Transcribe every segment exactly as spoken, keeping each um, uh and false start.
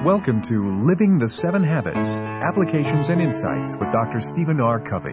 Welcome to Living the Seven Habits, Applications and Insights with Doctor Stephen R. Covey.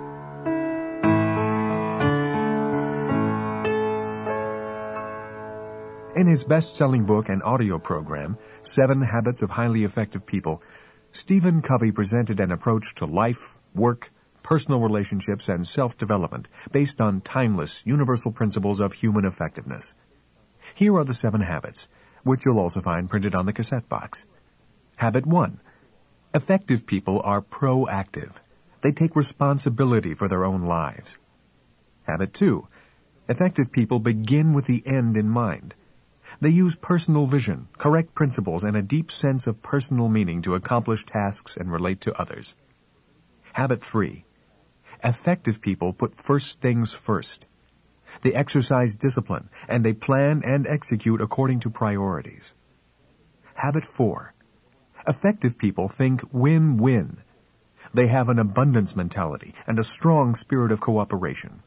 In his best-selling book and audio program, Seven Habits of Highly Effective People, Stephen Covey presented an approach to life, work, personal relationships, and self-development based on timeless, universal principles of human effectiveness. Here are the seven habits, which you'll also find printed on the cassette box. Habit one. Effective people are proactive. They take responsibility for their own lives. Habit two. Effective people begin with the end in mind. They use personal vision, correct principles, and a deep sense of personal meaning to accomplish tasks and relate to others. Habit three. Effective people put first things first. They exercise discipline, and they plan and execute according to priorities. Habit four. Effective people think win-win. They have an abundance mentality and a strong spirit of cooperation.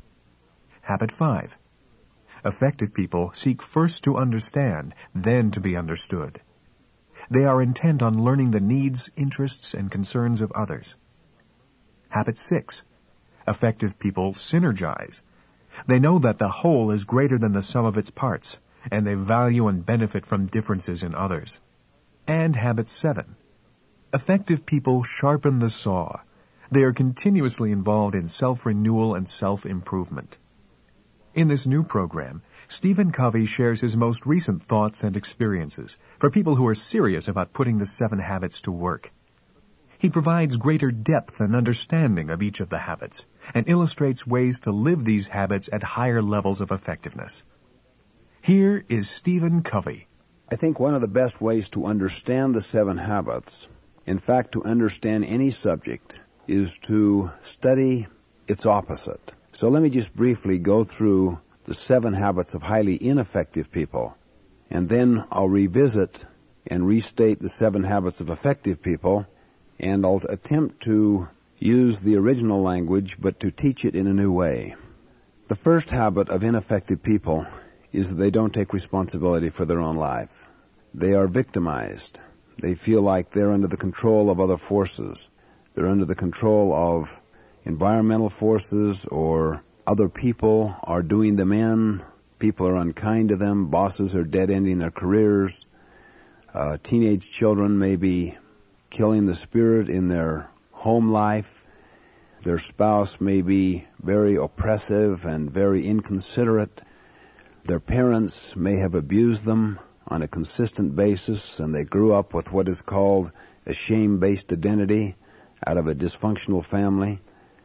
Habit five. Effective people seek first to understand, then to be understood. They are intent on learning the needs, interests, and concerns of others. Habit six. Effective people synergize. They know that the whole is greater than the sum of its parts, and they value and benefit from differences in others. And habit seven. Effective people sharpen the saw. They are continuously involved in self-renewal and self-improvement. In this new program, Stephen Covey shares his most recent thoughts and experiences for people who are serious about putting the seven habits to work. He provides greater depth and understanding of each of the habits and illustrates ways to live these habits at higher levels of effectiveness. Here is Stephen Covey. I think one of the best ways to understand the seven habits, in fact to understand any subject, is to study its opposite. So let me just briefly go through the seven habits of highly ineffective people, and then I'll revisit and restate the seven habits of effective people, and I'll attempt to use the original language, but to teach it in a new way. The first habit of ineffective people is that they don't take responsibility for their own life. They are victimized. They feel like they're under the control of other forces. They're under the control of environmental forces, or other people are doing them in. People are unkind to them. Bosses are dead-ending their careers. Uh, teenage children may be killing the spirit in their home life. Their spouse may be very oppressive and very inconsiderate. Their parents may have abused them on a consistent basis, and they grew up with what is called a shame-based identity out of a dysfunctional family.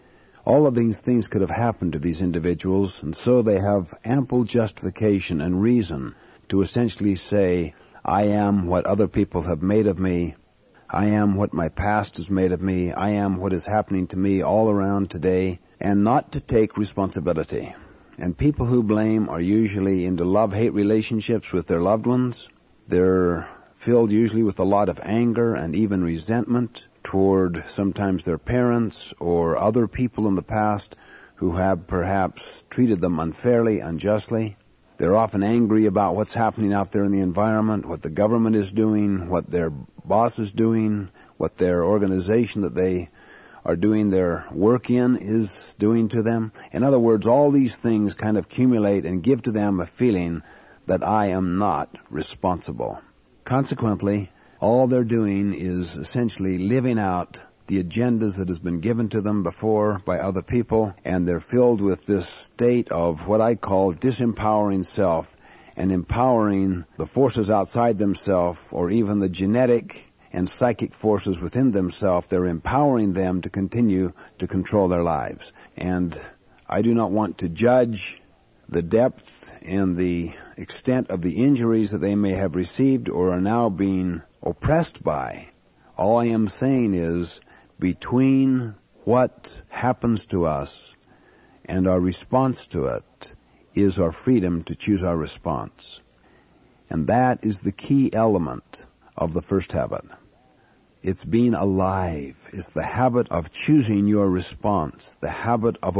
All of these things could have happened to these individuals, and so they have ample justification and reason to essentially say, I am what other people have made of me. I am what my past has made of me. I am what is happening to me all around today, and not to take responsibility. And people who blame are usually into love-hate relationships with their loved ones. They're filled usually with a lot of anger and even resentment toward sometimes their parents or other people in the past who have perhaps treated them unfairly, unjustly. They're often angry about what's happening out there in the environment, what the government is doing, what their boss is doing, what their organization that they are doing their work in is doing to them. In other words, all these things kind of accumulate and give to them a feeling that I am not responsible. Consequently, all they're doing is essentially living out the agendas that has been given to them before by other people, and they're filled with this state of what I call disempowering self and empowering the forces outside themselves, or even the genetic and psychic forces within themselves. They're empowering them to continue to control their lives. And I do not want to judge the depth and the extent of the injuries that they may have received or are now being oppressed by. All I am saying is, between what happens to us and our response to it is our freedom to choose our response. And that is the key element of the first habit. It's being alive. It's the habit of choosing your response, the habit of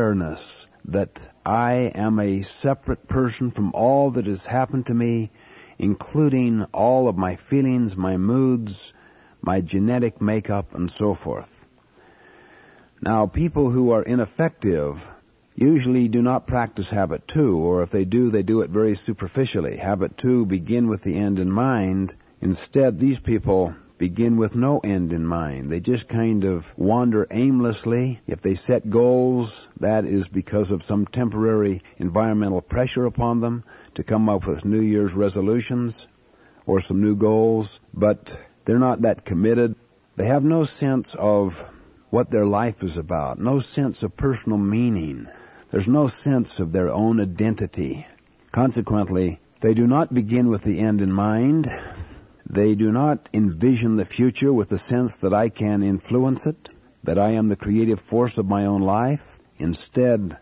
awareness that I am a separate person from all that has happened to me, including all of my feelings, my moods, my genetic makeup, and so forth. Now, people who are ineffective usually do not practice habit two, or if they do, they do it very superficially. Habit two, begin with the end in mind. Instead, these people begin with no end in mind. They just kind of wander aimlessly. If they set goals, that is because of some temporary environmental pressure upon them to come up with New Year's resolutions or some new goals, but they're not that committed. They have no sense of what their life is about, no sense of personal meaning. There's no sense of their own identity. Consequently, they do not begin with the end in mind. They do not envision the future with the sense that I can influence it, that I am the creative force of my own life. Instead,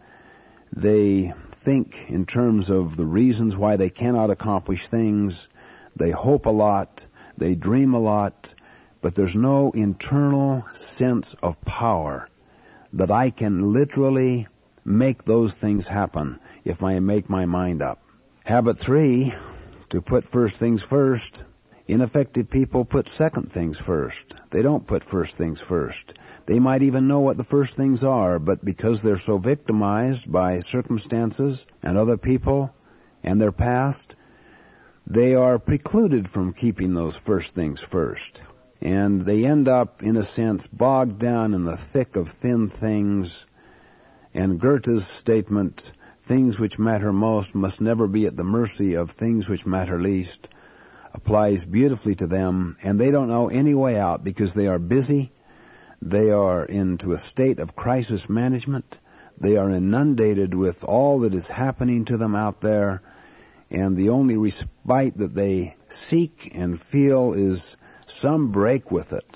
they think in terms of the reasons why they cannot accomplish things. They hope a lot, they dream a lot, but there's no internal sense of power that I can literally make those things happen if I make my mind up. Habit three, to put first things first. Ineffective people put second things first. They don't put first things first. They might even know what the first things are, but because they're so victimized by circumstances and other people and their past, they are precluded from keeping those first things first. And they end up, in a sense, bogged down in the thick of thin things. And Goethe's statement, things which matter most must never be at the mercy of things which matter least, applies beautifully to them, and they don't know any way out because they are busy, they are into a state of crisis management, they are inundated with all that is happening to them out there, and the only respite that they seek and feel is some break with it.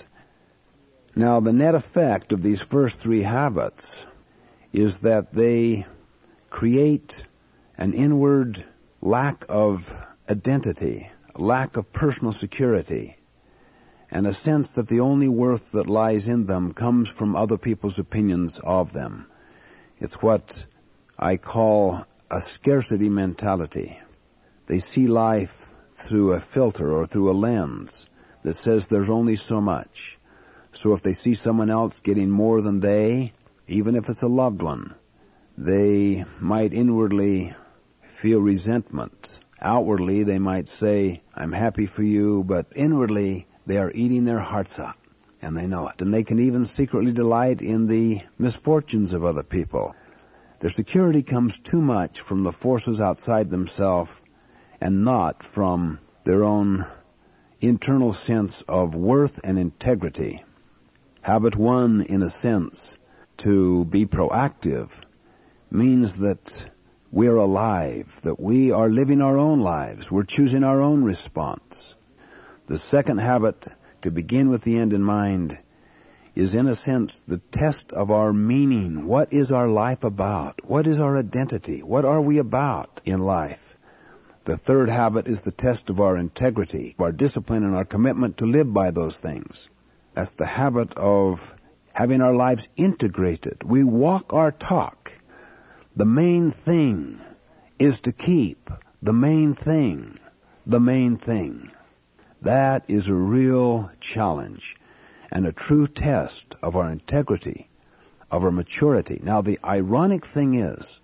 Now, the net effect of these first three habits is that they create an inward lack of identity, lack of personal security, and a sense that the only worth that lies in them comes from other people's opinions of them. It's what I call a scarcity mentality. They see life through a filter or through a lens that says there's only so much. So if they see someone else getting more than they, even if it's a loved one, they might inwardly feel resentment. Outwardly, they might say, I'm happy for you, but inwardly, they are eating their hearts out, and they know it. And they can even secretly delight in the misfortunes of other people. Their security comes too much from the forces outside themselves and not from their own internal sense of worth and integrity. Habit one, in a sense, to be proactive, means that we're alive, that we are living our own lives. We're choosing our own response. The second habit, to begin with the end in mind, is in a sense the test of our meaning. What is our life about? What is our identity? What are we about in life? The third habit is the test of our integrity, our discipline, and our commitment to live by those things. That's the habit of having our lives integrated. We walk our talk. The main thing is to keep the main thing, the main thing. That is a real challenge and a true test of our integrity, of our maturity. Now, the ironic thing is,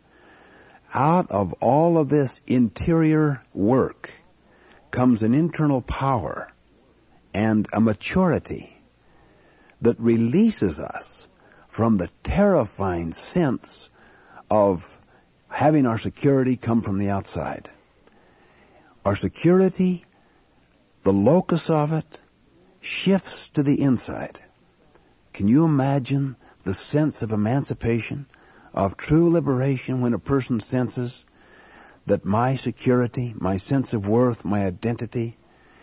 out of all of this interior work comes an internal power and a maturity that releases us from the terrifying sense of having our security come from the outside. Our security, the locus of it, shifts to the inside. Can you imagine the sense of emancipation, of true liberation, when a person senses that my security, my sense of worth, my identity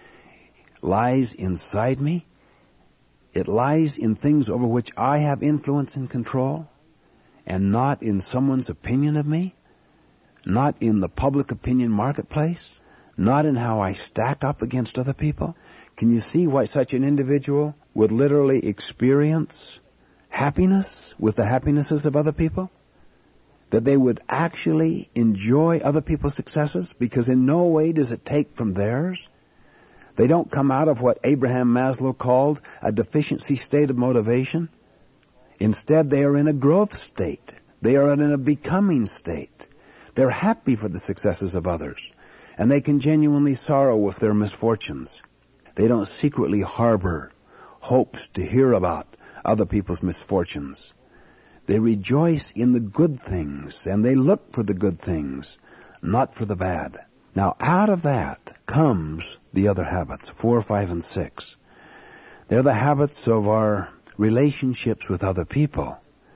lies inside me? It lies in things over which I have influence and control, and not in someone's opinion of me, not in the public opinion marketplace, not in how I stack up against other people. Can you see why such an individual would literally experience happiness with the happinesses of other people? that they would actually enjoy other people's successes, because in no way does it take from theirs. They don't come out of what Abraham Maslow called a deficiency state of motivation. Instead, they are in a growth state. They are in a becoming state. They're happy for the successes of others, and they can genuinely sorrow with their misfortunes. They don't secretly harbor hopes to hear about other people's misfortunes. They rejoice in the good things, and they look for the good things, not for the bad. Now, out of that comes the other habits, four, five, and six. They're the habits of our relationships with other people.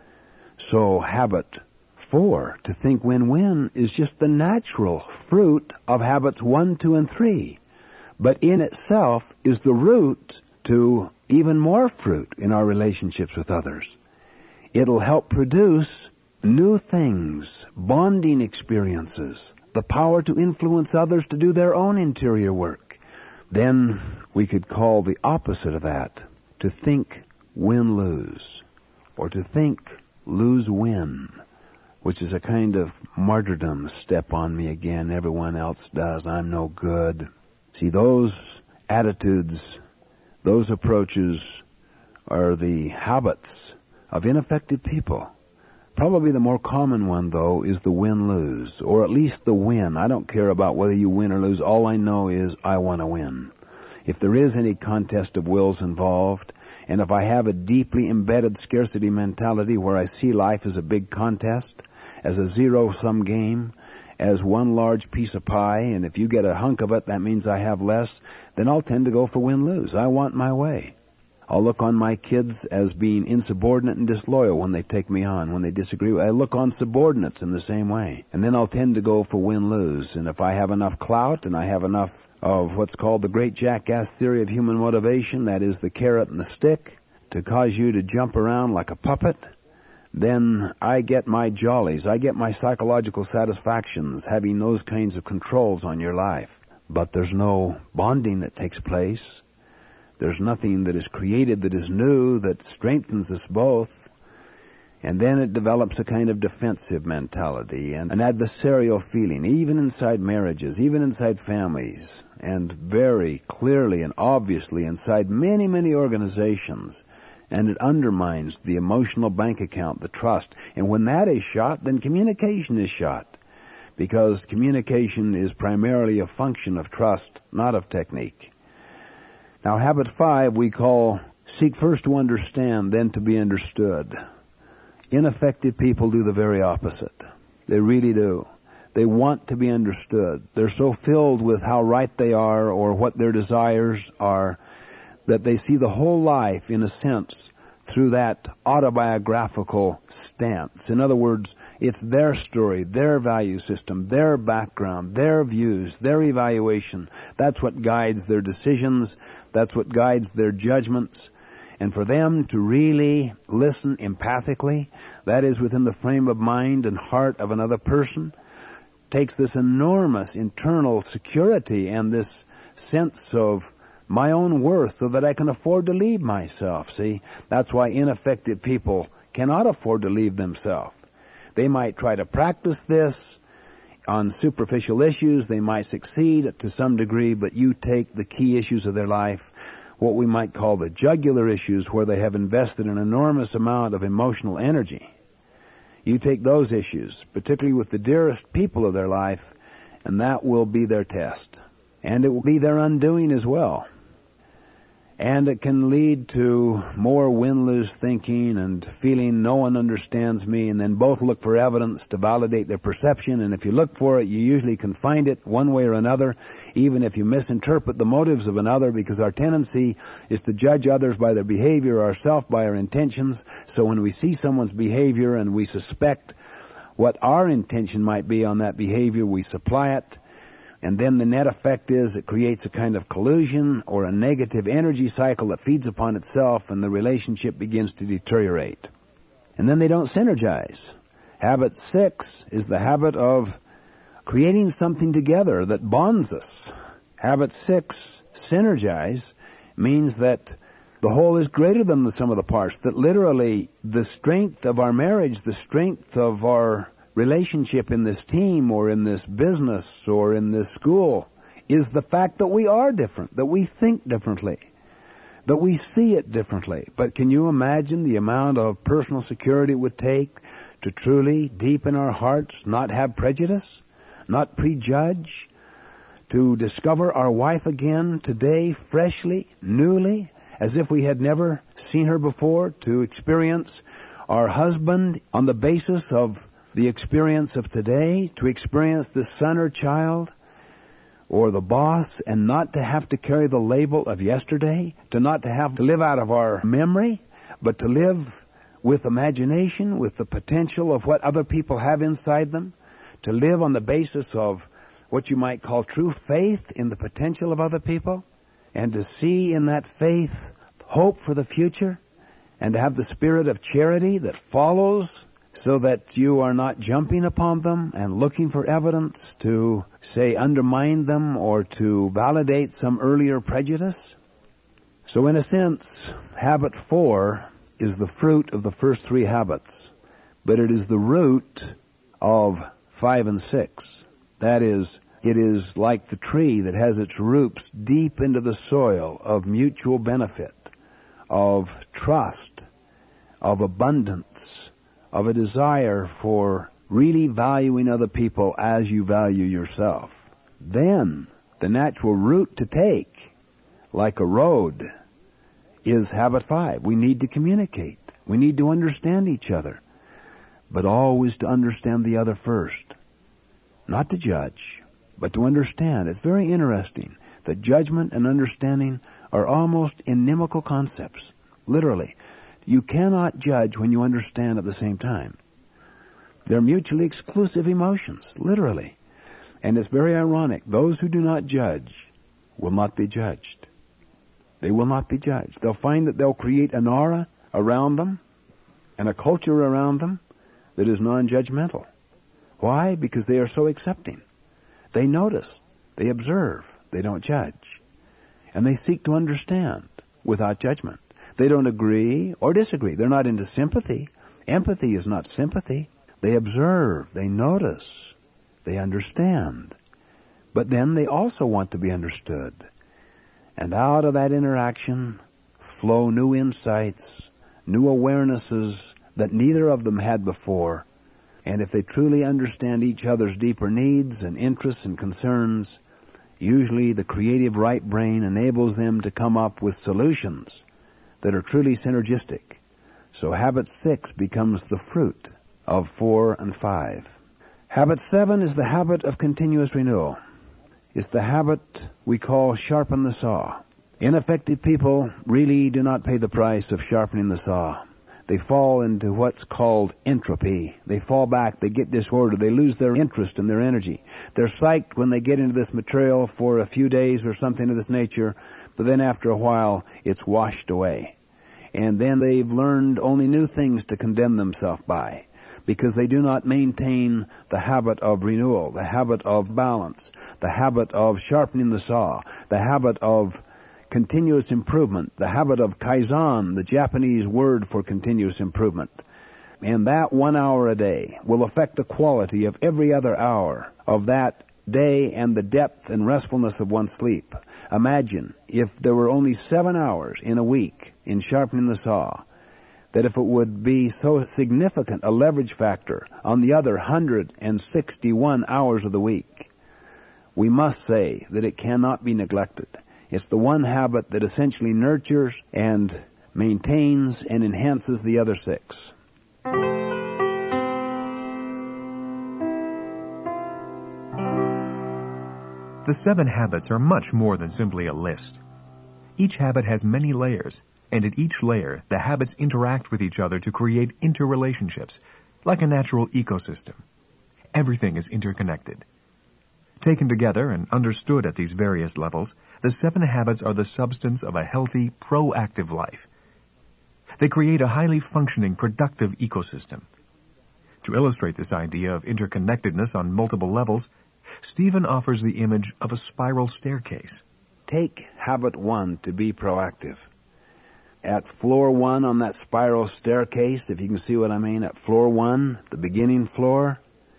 So habit four, to think win-win, is just the natural fruit of habits one, two, and three. But in itself is the root to even more fruit in our relationships with others. It'll help produce new things, bonding experiences, the power to influence others to do their own interior work. Then we could call the opposite of that to think win-lose, or to think lose-win, which is a kind of martyrdom. Step on me again, everyone else does, I'm no good. See, those attitudes, those approaches are the habits of ineffective people. Probably the more common one, though, is the win-lose, or at least the win. I don't care about whether you win or lose. All I know is I want to win. If there is any contest of wills involved, and if I have a deeply embedded scarcity mentality where I see life as a big contest, as a zero-sum game, as one large piece of pie, and if you get a hunk of it, that means I have less, then I'll tend to go for win-lose. I want my way. I'll look on my kids as being insubordinate and disloyal when they take me on, when they disagree. I look on subordinates in the same way. And then I'll tend to go for win-lose. And if I have enough clout and I have enough of what's called the great jackass theory of human motivation, that is the carrot and the stick, to cause you to jump around like a puppet, then I get my jollies. I get my psychological satisfactions having those kinds of controls on your life. But there's no bonding that takes place. There's nothing that is created that is new, that strengthens us both. And then it develops a kind of defensive mentality and an adversarial feeling, even inside marriages, even inside families, and very clearly and obviously inside many, many organizations. And it undermines the emotional bank account, the trust. And when that is shot, then communication is shot. Because communication is primarily a function of trust, not of technique. Now, habit five we call seek first to understand, then to be understood. Ineffective people do the very opposite. They really do. They want to be understood. They're so filled with how right they are or what their desires are that they see the whole life, in a sense, through that autobiographical stance. In other words, it's their story, their value system, their background, their views, their evaluation. That's what guides their decisions. That's what guides their judgments. And for them to really listen empathically, that is within the frame of mind and heart of another person, takes this enormous internal security and this sense of my own worth so that I can afford to leave myself. See, that's why ineffective people cannot afford to leave themselves. They might try to practice this on superficial issues. They might succeed to some degree, but you take the key issues of their life, what we might call the jugular issues, where they have invested an enormous amount of emotional energy. You take those issues, particularly with the dearest people of their life, and that will be their test. And it will be their undoing as well. And it can lead to more win-lose thinking and feeling no one understands me, and then both look for evidence to validate their perception. And if you look for it, you usually can find it one way or another, even if you misinterpret the motives of another, because our tendency is to judge others by their behavior, ourselves by our intentions. So when we see someone's behavior and we suspect what our intention might be on that behavior, we supply it. And then the net effect is it creates a kind of collusion or a negative energy cycle that feeds upon itself, and the relationship begins to deteriorate. And then they don't synergize. Habit six is the habit of creating something together that bonds us. Habit six, synergize, means that the whole is greater than the sum of the parts, that literally the strength of our marriage, the strength of our relationship in this team or in this business or in this school is the fact that we are different, that we think differently, that we see it differently. But can you imagine the amount of personal security it would take to truly, deep in our hearts, not have prejudice, not prejudge, to discover our wife again today, freshly, newly, as if we had never seen her before, to experience our husband on the basis of the experience of today, to experience the son or child or the boss, and not to have to carry the label of yesterday, to not to have to live out of our memory, but to live with imagination, with the potential of what other people have inside them, to live on the basis of what you might call true faith in the potential of other people, and to see in that faith hope for the future, and to have the spirit of charity that follows, so that you are not jumping upon them and looking for evidence to, say, undermine them or to validate some earlier prejudice. So in a sense, habit four is the fruit of the first three habits, but it is the root of five and six. That is, it is like the tree that has its roots deep into the soil of mutual benefit, of trust, of abundance, of a desire for really valuing other people as you value yourself. Then, the natural route to take, like a road, is habit five. We need to communicate. We need to understand each other, but always to understand the other first. Not to judge, but to understand. It's very interesting that judgment and understanding are almost inimical concepts, literally. You cannot judge when you understand at the same time. They're mutually exclusive emotions, literally. And it's very ironic. Those who do not judge will not be judged. They will not be judged. They'll find that they'll create an aura around them and a culture around them that is non-judgmental. Why? Because they are so accepting. They notice. They observe. They don't judge. And they seek to understand without judgment. They don't agree or disagree. They're not into sympathy. Empathy is not sympathy. They observe. They notice. They understand. But then they also want to be understood. And out of that interaction flow new insights, new awarenesses that neither of them had before. And if they truly understand each other's deeper needs and interests and concerns, usually the creative right brain enables them to come up with solutions that are truly synergistic. So habit six becomes the fruit of four and five. Habit seven is the habit of continuous renewal. It's the habit we call sharpen the saw. Ineffective people really do not pay the price of sharpening the saw. They fall into what's called entropy. They fall back, they get disordered, they lose their interest and their energy. They're psyched when they get into this material for a few days or something of this nature, but then after a while, it's washed away. And then they've learned only new things to condemn themselves by, because they do not maintain the habit of renewal, the habit of balance, the habit of sharpening the saw, the habit of continuous improvement, the habit of kaizen, the Japanese word for continuous improvement. And that one hour a day will affect the quality of every other hour of that day and the depth and restfulness of one's sleep. Imagine if there were only seven hours in a week in sharpening the saw, that if it would be so significant a leverage factor on the other one hundred sixty-one hours of the week. We must say that it cannot be neglected. It's the one habit that essentially nurtures and maintains and enhances the other six. The seven habits are much more than simply a list. Each habit has many layers, and at each layer, the habits interact with each other to create interrelationships, like a natural ecosystem. Everything is interconnected. Taken together and understood at these various levels, the seven habits are the substance of a healthy, proactive life. They create a highly functioning, productive ecosystem. To illustrate this idea of interconnectedness on multiple levels, Stephen offers the image of a spiral staircase. Take habit one to be proactive. At floor one on that spiral staircase, if you can see what I mean, at floor one, the beginning floor,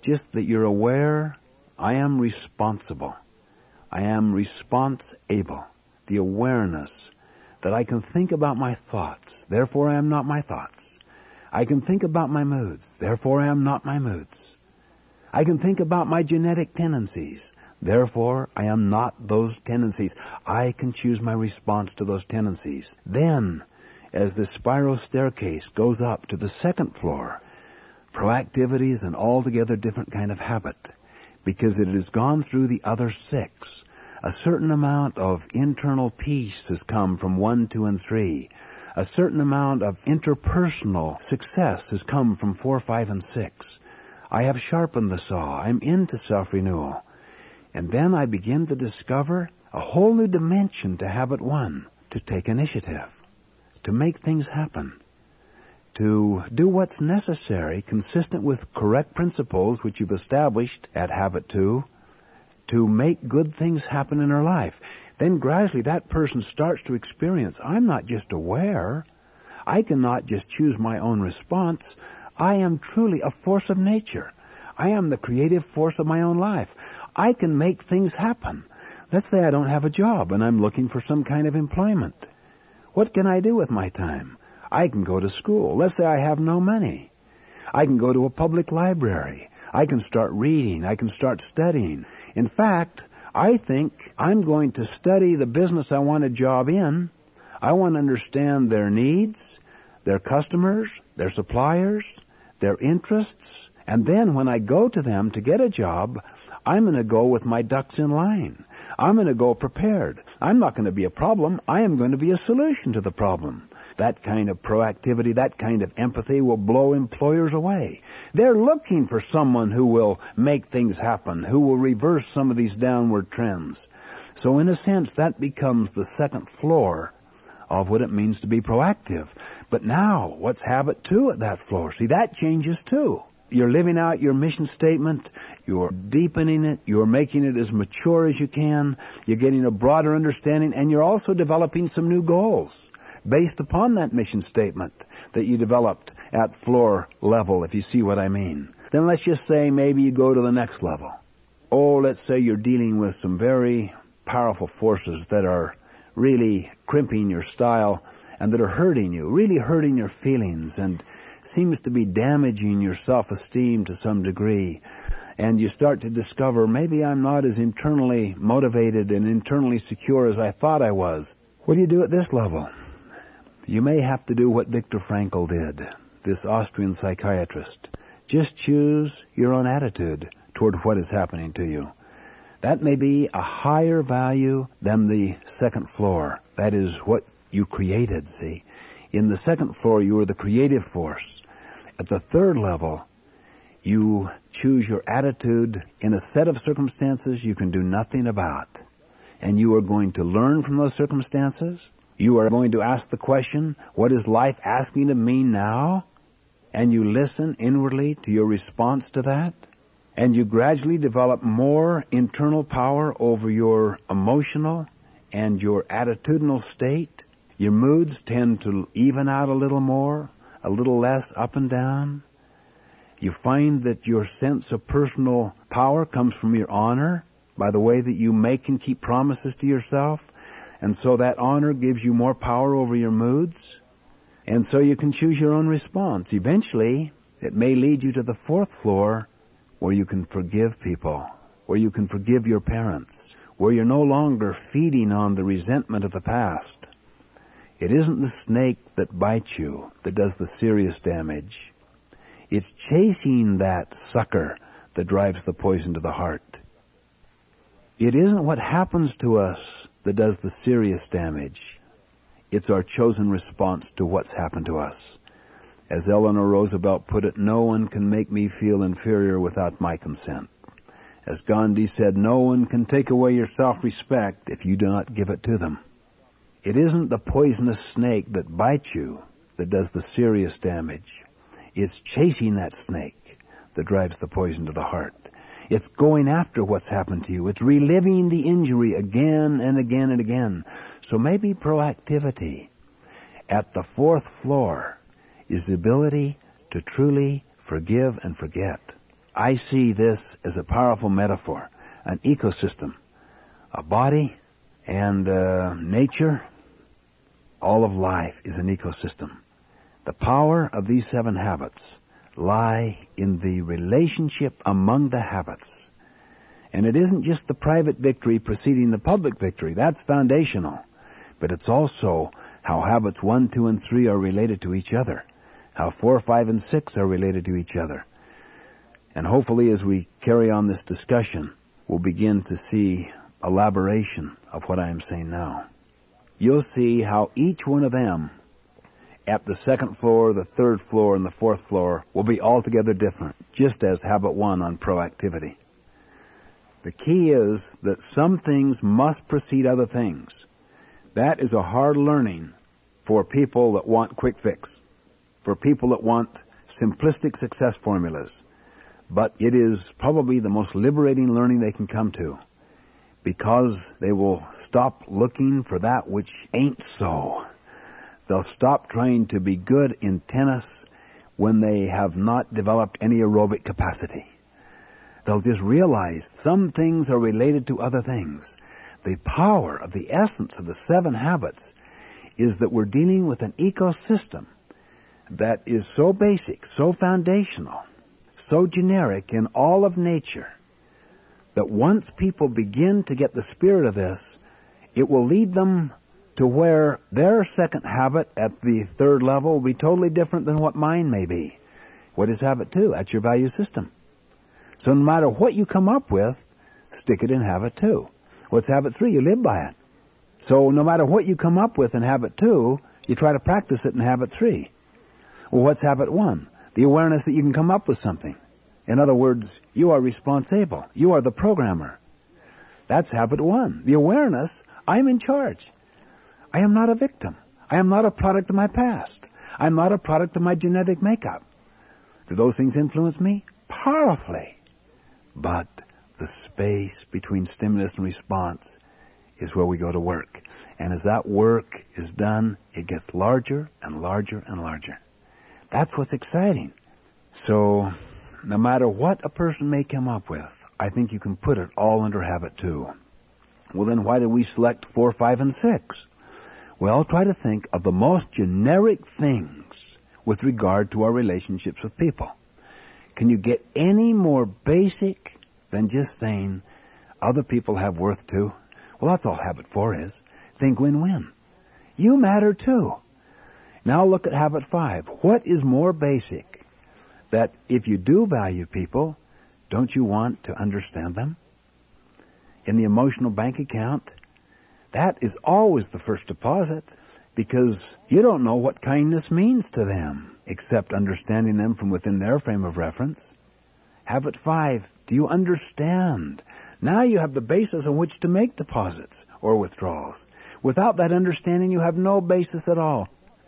just that you're aware, I am responsible. I am response-able. The awareness that I can think about my thoughts, therefore I am not my thoughts. I can think about my moods, therefore I am not my moods. I can think about my genetic tendencies, therefore I am not those tendencies. I can choose my response to those tendencies. Then, as the spiral staircase goes up to the second floor, proactivity is an altogether different kind of habit, because it has gone through the other six. A certain amount of internal peace has come from one, two, and three. A certain amount of interpersonal success has come from four, five, and six. I have sharpened the saw. I'm into self-renewal. And then I begin to discover a whole new dimension to habit one, to take initiative, to make things happen, to do what's necessary, consistent with correct principles which you've established at habit two, to make good things happen in her life. Then gradually that person starts to experience, I'm not just aware. I cannot just choose my own response. I am truly a force of nature. I am the creative force of my own life. I can make things happen. Let's say I don't have a job and I'm looking for some kind of employment. What can I do with my time? I can go to school. Let's say I have no money. I can go to a public library. I can start reading. I can start studying. In fact, I think I'm going to study the business I want a job in. I want to understand their needs, their customers, their suppliers, their interests. And then when I go to them to get a job, I'm going to go with my ducks in line. I'm going to go prepared. I'm not going to be a problem. I am going to be a solution to the problem. That kind of proactivity, that kind of empathy will blow employers away. They're looking for someone who will make things happen, who will reverse some of these downward trends. So in a sense, that becomes the second floor of what it means to be proactive. But now, what's habit two at that floor? See, that changes too. You're living out your mission statement, you're deepening it, you're making it as mature as you can, you're getting a broader understanding, and you're also developing some new goals based upon that mission statement that you developed at floor level, if you see what I mean. Then let's just say maybe you go to the next level. Oh, let's say you're dealing with some very powerful forces that are really crimping your style and that are hurting you, really hurting your feelings, and seems to be damaging your self-esteem to some degree. And you start to discover, maybe I'm not as internally motivated and internally secure as I thought I was. What do you do at this level? You may have to do what Viktor Frankl did, this Austrian psychiatrist. Just choose your own attitude toward what is happening to you. That may be a higher value than the second floor. That is what you created, see. In the second floor, you are the creative force. At the third level, you choose your attitude in a set of circumstances you can do nothing about. And you are going to learn from those circumstances. You are going to ask the question, what is life asking of me now? And you listen inwardly to your response to that. And you gradually develop more internal power over your emotional and your attitudinal state. Your moods tend to even out a little more, a little less up and down. You find that your sense of personal power comes from your honor by the way that you make and keep promises to yourself. And so that honor gives you more power over your moods. And so you can choose your own response. Eventually, it may lead you to the fourth floor where you can forgive people, where you can forgive your parents, where you're no longer feeding on the resentment of the past. It isn't the snake that bites you that does the serious damage. It's chasing that sucker that drives the poison to the heart. It isn't what happens to us that does the serious damage. It's our chosen response to what's happened to us. As Eleanor Roosevelt put it, no one can make me feel inferior without my consent. As Gandhi said, no one can take away your self-respect if you do not give it to them. It isn't the poisonous snake that bites you that does the serious damage. It's chasing that snake that drives the poison to the heart. It's going after what's happened to you. It's reliving the injury again and again and again. So maybe proactivity at the fourth floor is the ability to truly forgive and forget. I see this as a powerful metaphor, an ecosystem, a body and uh, nature. All of life is an ecosystem. The power of these seven habits lie in the relationship among the habits. And it isn't just the private victory preceding the public victory. That's foundational. But it's also how habits one, two, and three are related to each other. How four, five, and six are related to each other. And hopefully as we carry on this discussion, we'll begin to see elaboration of what I am saying now. You'll see how each one of them at the second floor, the third floor, and the fourth floor will be altogether different, just as habit one on proactivity. The key is that some things must precede other things. That is a hard learning for people that want quick fix, for people that want simplistic success formulas. But it is probably the most liberating learning they can come to, because they will stop looking for that which ain't so. They'll stop trying to be good in tennis when they have not developed any aerobic capacity. They'll just realize some things are related to other things. The power of the essence of the seven habits is that we're dealing with an ecosystem that is so basic, so foundational, so generic in all of nature, that once people begin to get the spirit of this, it will lead them to where their second habit at the third level will be totally different than what mine may be. What is habit two? That's your value system. So no matter what you come up with, stick it in habit two. What's habit three? You live by it. So no matter what you come up with in habit two, you try to practice it in habit three. Well, what's habit one? The awareness that you can come up with something. In other words, you are responsible. You are the programmer. That's habit one. The awareness, I'm in charge. I am not a victim. I am not a product of my past. I'm not a product of my genetic makeup. Do those things influence me? Powerfully. But the space between stimulus and response is where we go to work. And as that work is done, it gets larger and larger and larger. That's what's exciting. So, no matter what a person may come up with, I think you can put it all under habit two. Well, then why did we select four, five, and six? Well, try to think of the most generic things with regard to our relationships with people. Can you get any more basic than just saying other people have worth too? Well, that's all habit four is. Think win-win. You matter too. Now look at habit five. What is more basic? That if you do value people, don't you want to understand them? In the emotional bank account, that is always the first deposit, because you don't know what kindness means to them, except understanding them from within their frame of reference. Habit five, do you understand? Now you have the basis on which to make deposits or withdrawals. Without that understanding, you have no basis at all.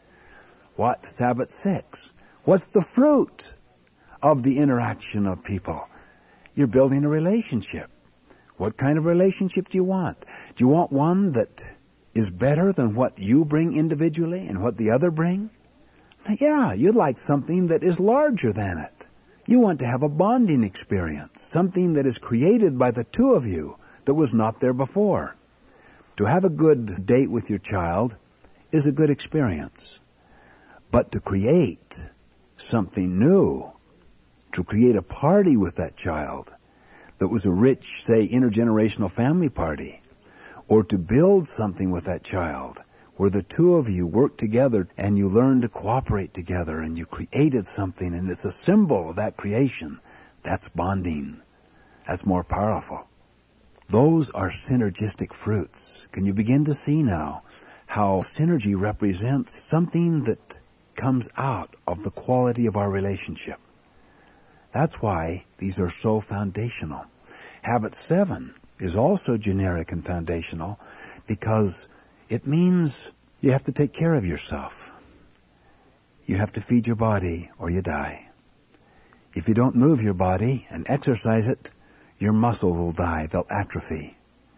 What's habit six? What's the fruit of the interaction of people? You're building a relationship. What kind of relationship do you want? Do you want one that is better than what you bring individually and what the other bring? Yeah, you'd like something that is larger than it. You want to have a bonding experience, something that is created by the two of you that was not there before. To have a good date with your child is a good experience. But to create something new, to create a party with that child that was a rich, say, intergenerational family party, or to build something with that child where the two of you work together and you learn to cooperate together and you created something and it's a symbol of that creation, that's bonding. That's more powerful. Those are synergistic fruits. Can you begin to see now how synergy represents something that comes out of the quality of our relationship? That's why these are so foundational. Habit seven is also generic and foundational because it means you have to take care of yourself. You have to feed your body or you die. If you don't move your body and exercise it, your muscle will die. They'll atrophy.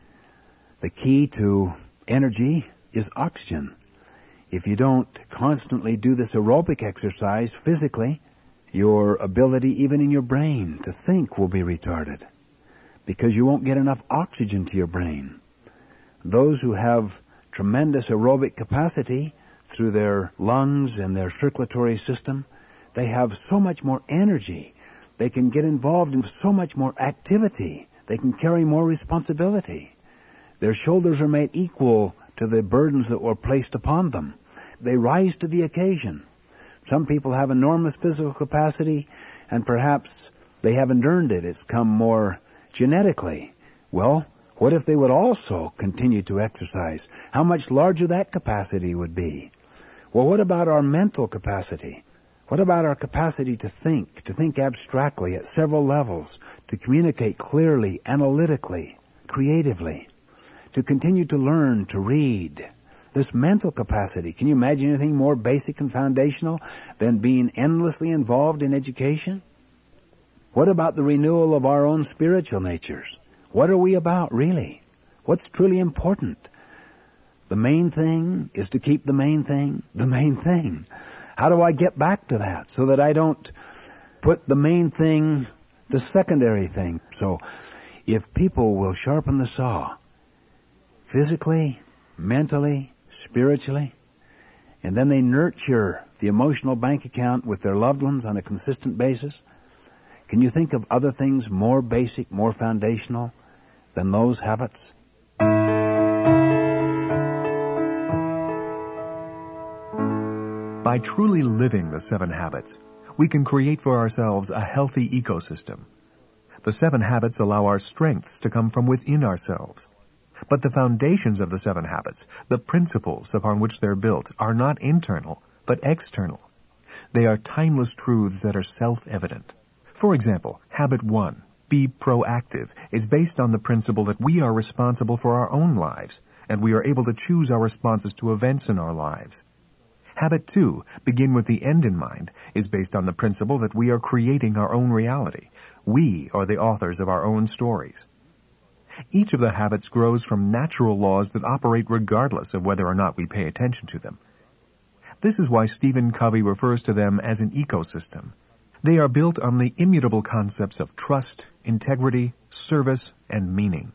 The key to energy is oxygen. If you don't constantly do this aerobic exercise physically, Your ability, even in your brain, to think will be retarded because you won't get enough oxygen to your brain. Those who have tremendous aerobic capacity through their lungs and their circulatory system, they have so much more energy. They can get involved in so much more activity. They can carry more responsibility. Their shoulders are made equal to the burdens that were placed upon them. They rise to the occasion. Some people have enormous physical capacity, and perhaps they haven't earned it. It's come more genetically. Well, what if they would also continue to exercise? How much larger that capacity would be? Well, what about our mental capacity? What about our capacity to think, to think abstractly at several levels, to communicate clearly, analytically, creatively, to continue to learn, to read? This mental capacity, can you imagine anything more basic and foundational than being endlessly involved in education? What about the renewal of our own spiritual natures? What are we about, really? What's truly important? The main thing is to keep the main thing the main thing. How do I get back to that so that I don't put the main thing the secondary thing? So if people will sharpen the saw physically, mentally, spiritually, and then they nurture the emotional bank account with their loved ones on a consistent basis, can you think of other things more basic, more foundational than those habits? By truly living the seven habits, we can create for ourselves a healthy ecosystem. The seven habits allow our strengths to come from within ourselves. But the foundations of the seven habits, the principles upon which they're built, are not internal, but external. They are timeless truths that are self-evident. For example, habit one, be proactive, is based on the principle that we are responsible for our own lives, and we are able to choose our responses to events in our lives. Habit two, begin with the end in mind, is based on the principle that we are creating our own reality. We are the authors of our own stories. Each of the habits grows from natural laws that operate regardless of whether or not we pay attention to them. This is why Stephen Covey refers to them as an ecosystem. They are built on the immutable concepts of trust, integrity, service, and meaning.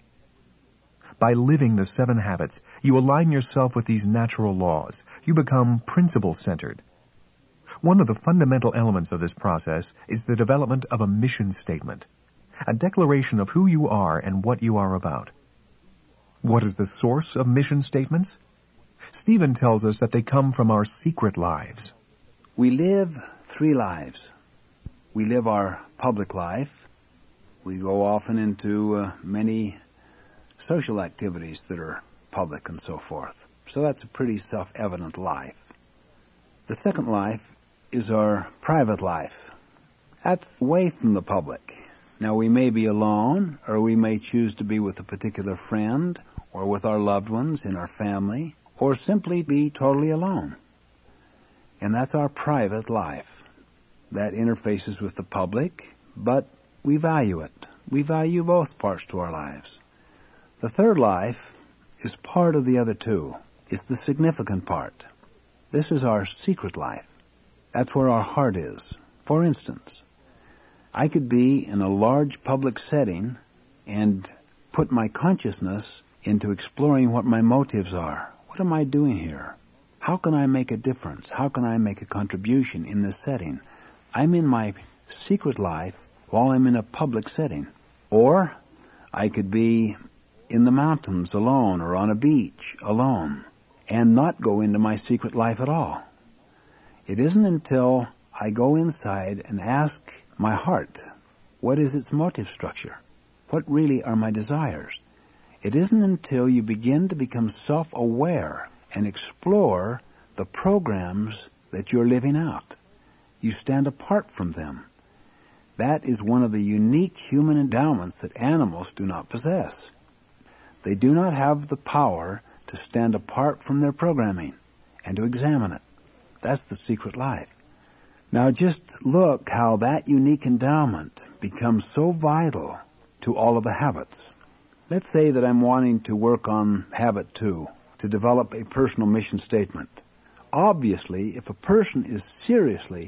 By living the seven habits, you align yourself with these natural laws. You become principle-centered. One of the fundamental elements of this process is the development of a mission statement, a declaration of who you are and what you are about. What is the source of mission statements? Stephen tells us that they come from our secret lives. We live three lives. We live our public life. We go often into uh, many social activities that are public and so forth. So that's a pretty self-evident life. The second life is our private life. That's away from the public. Now, we may be alone, or we may choose to be with a particular friend, or with our loved ones in our family, or simply be totally alone. And that's our private life. That interfaces with the public, but we value it. We value both parts to our lives. The third life is part of the other two. It's the significant part. This is our secret life. That's where our heart is. For instance, I could be in a large public setting and put my consciousness into exploring what my motives are. What am I doing here? How can I make a difference? How can I make a contribution in this setting? I'm in my secret life while I'm in a public setting. Or I could be in the mountains alone or on a beach alone and not go into my secret life at all. It isn't until I go inside and ask my heart, what is its motive structure? What really are my desires? It isn't until you begin to become self-aware and explore the programs that you're living out. You stand apart from them. That is one of the unique human endowments that animals do not possess. They do not have the power to stand apart from their programming and to examine it. That's the secret life. Now just look how that unique endowment becomes so vital to all of the habits. Let's say that I'm wanting to work on habit two, to develop a personal mission statement. Obviously, if a person is seriously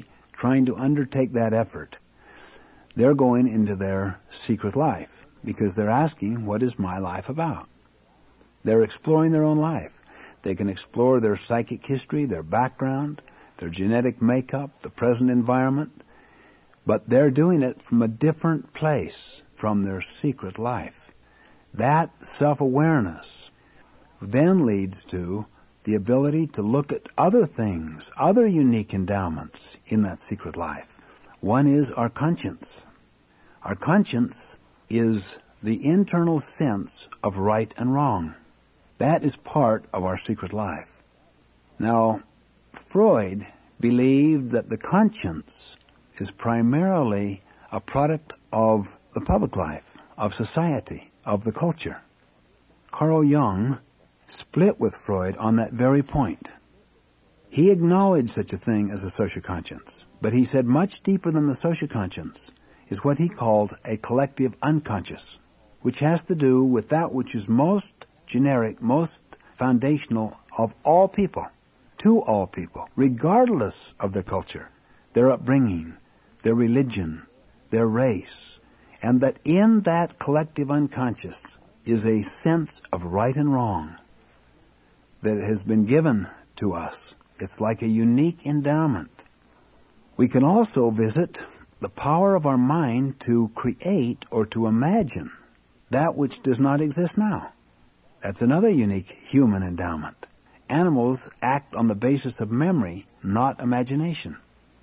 trying to undertake that effort, they're going into their secret life because they're asking, what is my life about? They're exploring their own life. They can explore their psychic history, their background, their genetic makeup, the present environment, but they're doing it from a different place from their secret life. That self-awareness then leads to the ability to look at other things, other unique endowments in that secret life. One is our conscience. Our conscience is the internal sense of right and wrong. That is part of our secret life. Now, Freud believed that the conscience is primarily a product of the public life, of society, of the culture. Carl Jung split with Freud on that very point. He acknowledged such a thing as a social conscience, but he said much deeper than the social conscience is what he called a collective unconscious, which has to do with that which is most generic, most foundational of all people, to all people, regardless of their culture, their upbringing, their religion, their race, and that in that collective unconscious is a sense of right and wrong that has been given to us. It's like a unique endowment. We can also visit the power of our mind to create or to imagine that which does not exist now. That's another unique human endowment. Animals act on the basis of memory, not imagination.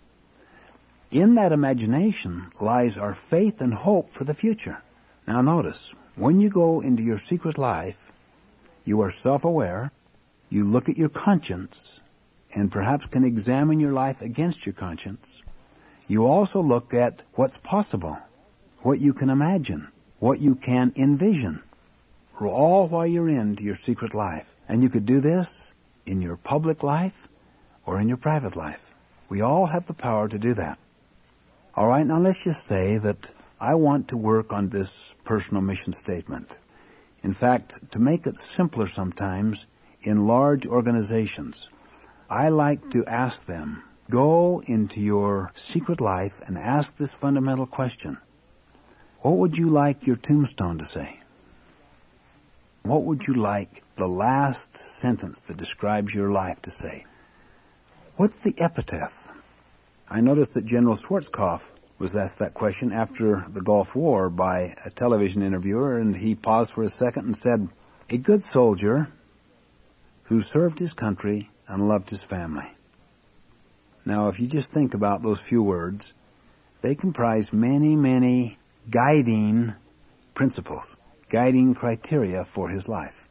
In that imagination lies our faith and hope for the future. Now notice, when you go into your secret life, you are self-aware, you look at your conscience, and perhaps can examine your life against your conscience. You also look at what's possible, what you can imagine, what you can envision, all while you're into your secret life. And you could do this in your public life or in your private life. We all have the power to do that. All right, now let's just say that I want to work on this personal mission statement. In fact, to make it simpler sometimes, in large organizations, I like to ask them, go into your secret life and ask this fundamental question. What would you like your tombstone to say? What would you like the last sentence that describes your life to say? What's the epitaph? I noticed that General Schwarzkopf was asked that question after the Gulf War by a television interviewer, and he paused for a second and said, "A good soldier who served his country and loved his family." Now, if you just think about those few words, they comprise many, many guiding principles, guiding criteria for his life.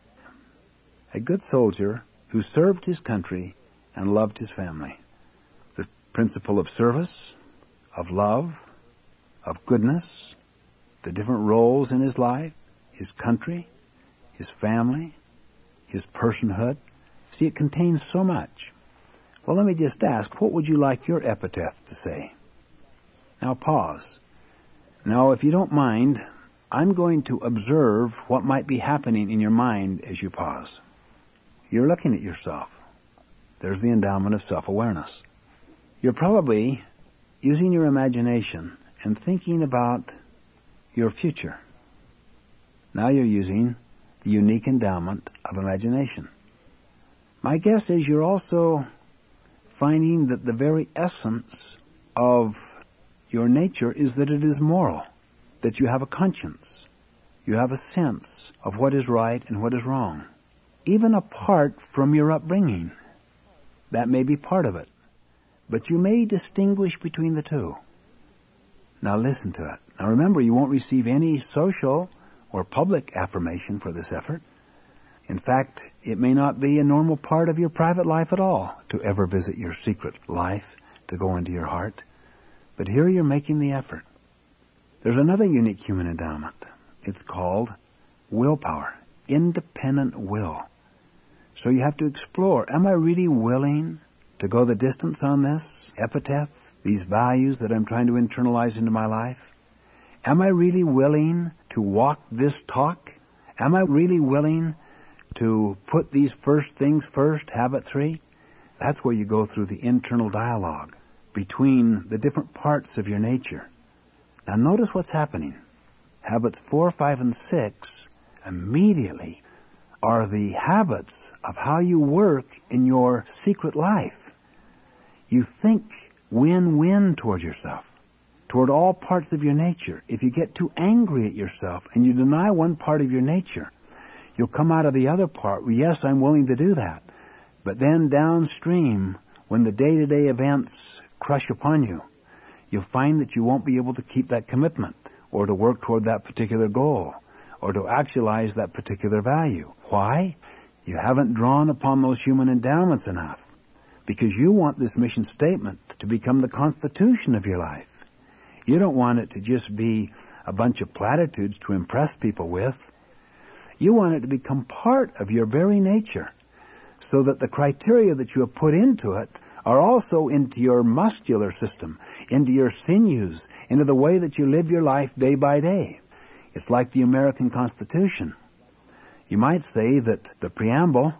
A good soldier who served his country and loved his family. The principle of service, of love, of goodness, the different roles in his life, his country, his family, his personhood. See, it contains so much. Well, let me just ask, what would you like your epitaph to say? Now pause. Now, if you don't mind, I'm going to observe what might be happening in your mind as you pause. You're looking at yourself. There's the endowment of self-awareness. You're probably using your imagination and thinking about your future. Now you're using the unique endowment of imagination. My guess is you're also finding that the very essence of your nature is that it is moral, that you have a conscience, you have a sense of what is right and what is wrong, even apart from your upbringing. That may be part of it, but you may distinguish between the two. Now listen to it. Now remember, you won't receive any social or public affirmation for this effort. In fact, it may not be a normal part of your private life at all to ever visit your secret life, to go into your heart. But here you're making the effort. There's another unique human endowment. It's called willpower, independent will. So you have to explore, am I really willing to go the distance on this epitaph, these values that I'm trying to internalize into my life? Am I really willing to walk this talk? Am I really willing to put these first things first, habit three? That's where you go through the internal dialogue. between the different parts of your nature. Now notice what's happening. Habits four, five, and six immediately are the habits of how you work in your secret life. You think win-win toward yourself, toward all parts of your nature. If you get too angry at yourself and you deny one part of your nature, you'll come out of the other part. Well, yes, I'm willing to do that. But then downstream, when the day-to-day events crush upon you, you'll find that you won't be able to keep that commitment or to work toward that particular goal or to actualize that particular value. Why? You haven't drawn upon those human endowments enough because you want this mission statement to become the constitution of your life. You don't want it to just be a bunch of platitudes to impress people with. You want it to become part of your very nature so that the criteria that you have put into it are also into your muscular system, into your sinews, into the way that you live your life day by day. It's like the American Constitution. You might say that the preamble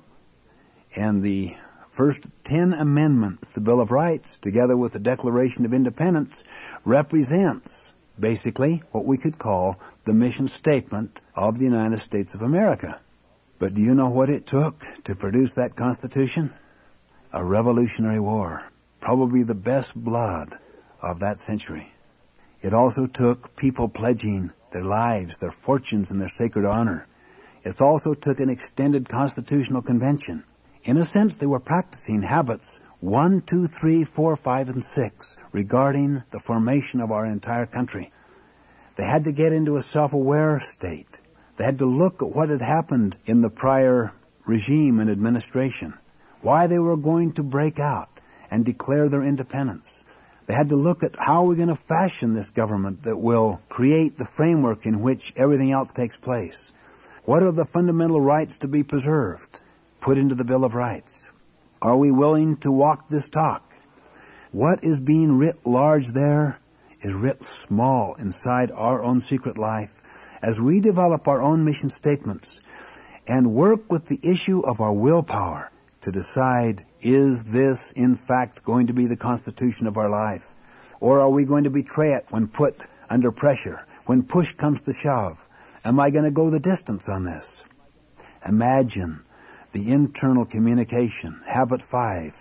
and the first ten amendments, the Bill of Rights, together with the Declaration of Independence, represents basically what we could call the mission statement of the United States of America. But do you know what it took to produce that Constitution? A Revolutionary War, probably the best blood of that century. It also took people pledging their lives, their fortunes, and their sacred honor. It also took an extended constitutional convention. In a sense, they were practicing habits one, two, three, four, five, and six regarding the formation of our entire country. They had to get into a self-aware state. They had to look at what had happened in the prior regime and administration, why they were going to break out and declare their independence. They had to look at how we're going to fashion this government that will create the framework in which everything else takes place. What are the fundamental rights to be preserved, put into the Bill of Rights? Are we willing to walk this talk? What is being writ large there is writ small inside our own secret life as we develop our own mission statements and work with the issue of our willpower to decide, is this in fact going to be the constitution of our life? Or are we going to betray it when put under pressure, when push comes to shove? Am I going to go the distance on this? Imagine the internal communication, habit five,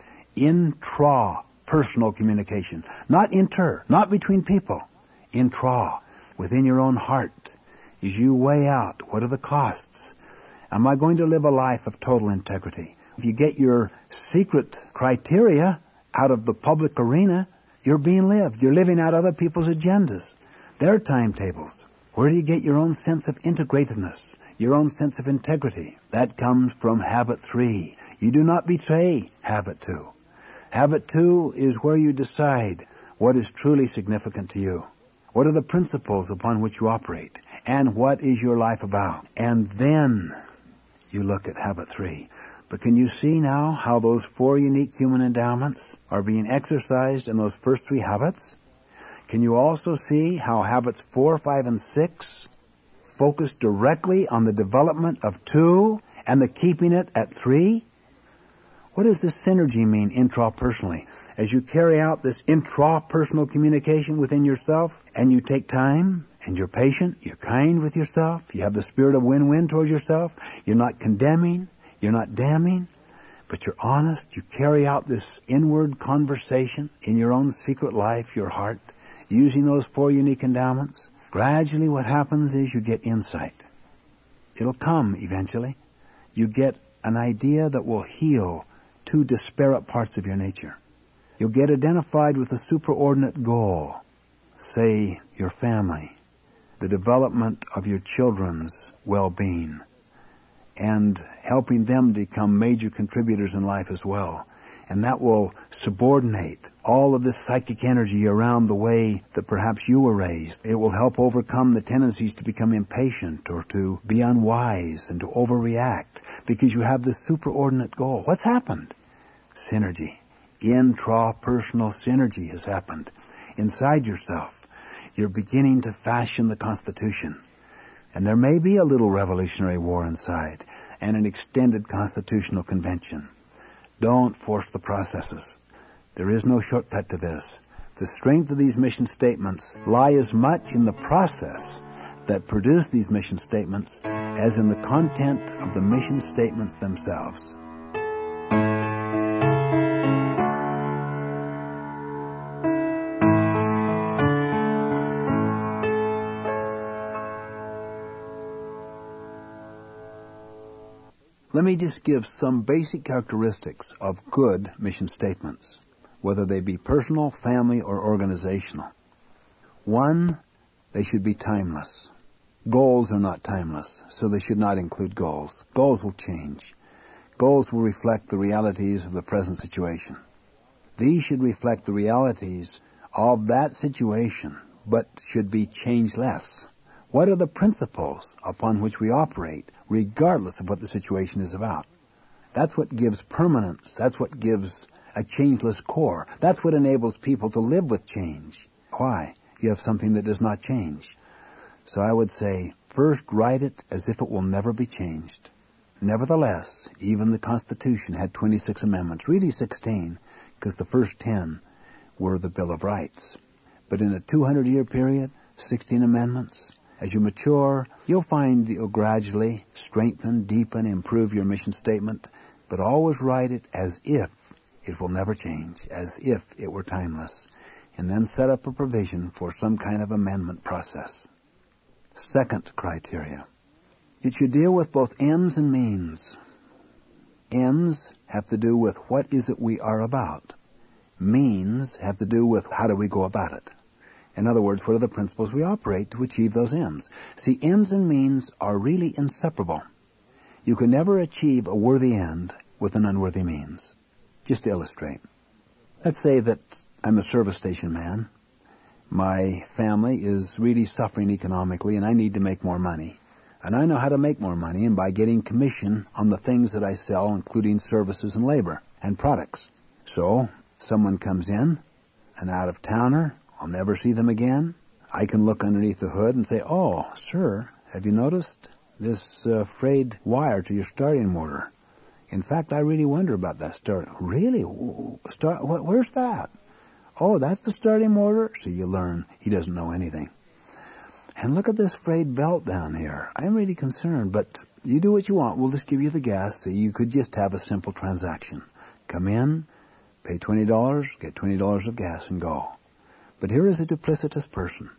intra-personal communication. Not inter, not between people, intra, within your own heart. As you weigh out, what are the costs? Am I going to live a life of total integrity? If you get your secret criteria out of the public arena, you're being lived. You're living out other people's agendas, their timetables. Where do you get your own sense of integratedness, your own sense of integrity? That comes from habit three. You do not betray habit two. Habit two is where you decide what is truly significant to you. What are the principles upon which you operate? And what is your life about? And then you look at habit three. But can you see now how those four unique human endowments are being exercised in those first three habits? Can you also see how habits four, five, and six focus directly on the development of two and the keeping it at three? What does this synergy mean intrapersonally? As you carry out this intrapersonal communication within yourself and you take time and you're patient, you're kind with yourself, you have the spirit of win-win towards yourself, you're not condemning, you're not damning, but you're honest. You carry out this inward conversation in your own secret life, your heart, using those four unique endowments. Gradually what happens is you get insight. It'll come eventually. You get an idea that will heal two disparate parts of your nature. You'll get identified with a superordinate goal, say your family, the development of your children's well-being, and helping them become major contributors in life as well. And that will subordinate all of this psychic energy around the way that perhaps you were raised. It will help overcome the tendencies to become impatient or to be unwise and to overreact because you have this superordinate goal. What's happened? Synergy. Intrapersonal synergy has happened. Inside yourself, you're beginning to fashion the Constitution. And there may be a little Revolutionary War inside and an extended constitutional convention. Don't force the processes. There is no shortcut to this. The strength of these mission statements lie as much in the process that produced these mission statements as in the content of the mission statements themselves. Let me just give some basic characteristics of good mission statements, whether they be personal, family, or organizational. One, they should be timeless. Goals are not timeless, so they should not include goals. Goals will change. Goals will reflect the realities of the present situation. These should reflect the realities of that situation, but should be changeless. What are the principles upon which we operate, regardless of what the situation is about? That's what gives permanence. That's what gives a changeless core. That's what enables people to live with change. Why? You have something that does not change. So I would say, first write it as if it will never be changed. Nevertheless, even the Constitution had twenty-six amendments, really sixteen, because the first ten were the Bill of Rights. But in a two hundred year period, sixteen amendments. As you mature, you'll find that you'll gradually strengthen, deepen, improve your mission statement, but always write it as if it will never change, as if it were timeless, and then set up a provision for some kind of amendment process. Second criteria. It should deal with both ends and means. Ends have to do with what is it we are about. Means have to do with how do we go about it. In other words, what are the principles we operate to achieve those ends? See, ends and means are really inseparable. You can never achieve a worthy end with an unworthy means. Just to illustrate. Let's say that I'm a service station man. My family is really suffering economically and I need to make more money. And I know how to make more money, and by getting commission on the things that I sell, including services and labor and products. So, someone comes in, an out-of-towner, I'll never see them again. I can look underneath the hood and say, oh, sir, have you noticed this uh, frayed wire to your starting motor? In fact, I really wonder about that start. Really? Start, wh- where's that? Oh, that's the starting motor? So you learn he doesn't know anything. And look at this frayed belt down here. I'm really concerned, but you do what you want. We'll just give you the gas, so you could just have a simple transaction. Come in, pay twenty dollars, get twenty dollars of gas, and go. But here is a duplicitous person.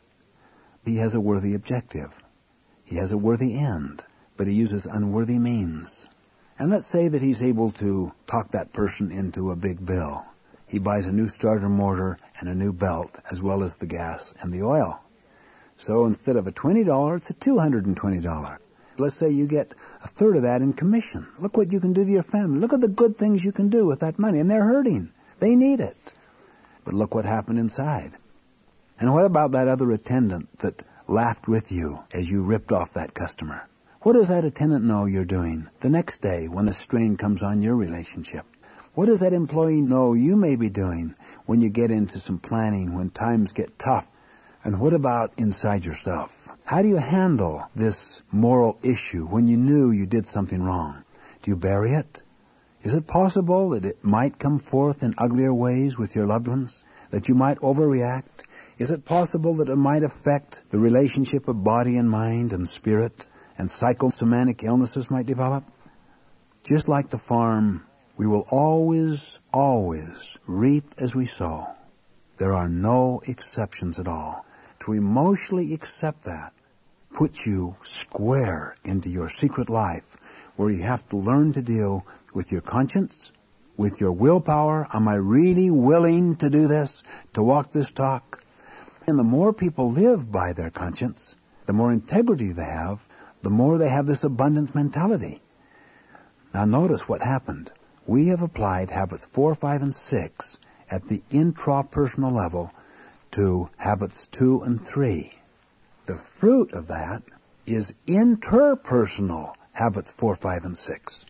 He has a worthy objective. He has a worthy end, but he uses unworthy means. And let's say that he's able to talk that person into a big bill. He buys a new starter motor and a new belt, as well as the gas and the oil. So instead of a twenty dollars, it's a two hundred twenty dollars. Let's say you get a third of that in commission. Look what you can do to your family. Look at the good things you can do with that money. And they're hurting. They need it. But look what happened inside. And what about that other attendant that laughed with you as you ripped off that customer? What does that attendant know you're doing the next day when a strain comes on your relationship? What does that employee know you may be doing when you get into some planning, when times get tough? And what about inside yourself? How do you handle this moral issue when you knew you did something wrong? Do you bury it? Is it possible that it might come forth in uglier ways with your loved ones? That you might overreact? Is it possible that it might affect the relationship of body and mind and spirit, and psychosomatic illnesses might develop? Just like the farm, we will always, always reap as we sow. There are no exceptions at all. To emotionally accept that puts you square into your secret life, where you have to learn to deal with your conscience, with your willpower. Am I really willing to do this, to walk this talk? And the more people live by their conscience, the more integrity they have, the more they have this abundance mentality. Now notice what happened. We have applied habits four, five, and six at the intrapersonal level to habits two and three. The fruit of that is interpersonal habits four, five, and six.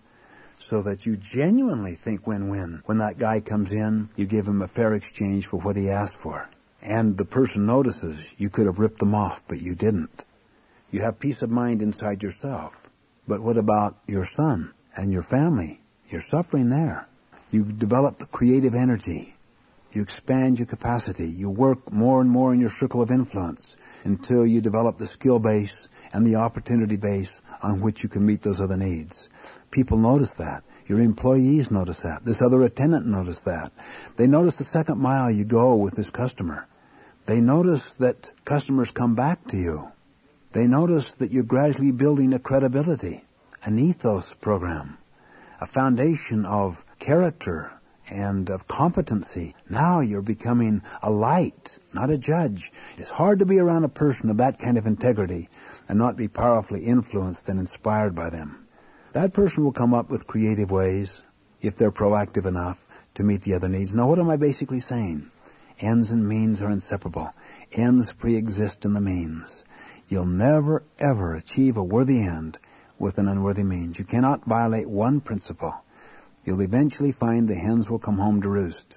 So that you genuinely think win-win. When that guy comes in, you give him a fair exchange for what he asked for. And the person notices you could have ripped them off, but you didn't. You have peace of mind inside yourself. But what about your son and your family? You're suffering there. You've developed creative energy. You expand your capacity. You work more and more in your circle of influence until you develop the skill base and the opportunity base on which you can meet those other needs. People notice that. Your employees notice that. This other attendant noticed that. They notice the second mile you go with this customer. They notice that customers come back to you. They notice that you're gradually building a credibility, an ethos program, a foundation of character and of competency. Now you're becoming a light, not a judge. It's hard to be around a person of that kind of integrity and not be powerfully influenced and inspired by them. That person will come up with creative ways, if they're proactive enough, to meet the other needs. Now, what am I basically saying? Ends and means are inseparable. Ends pre-exist in the means. You'll never, ever achieve a worthy end with an unworthy means. You cannot violate one principle. You'll eventually find the hens will come home to roost.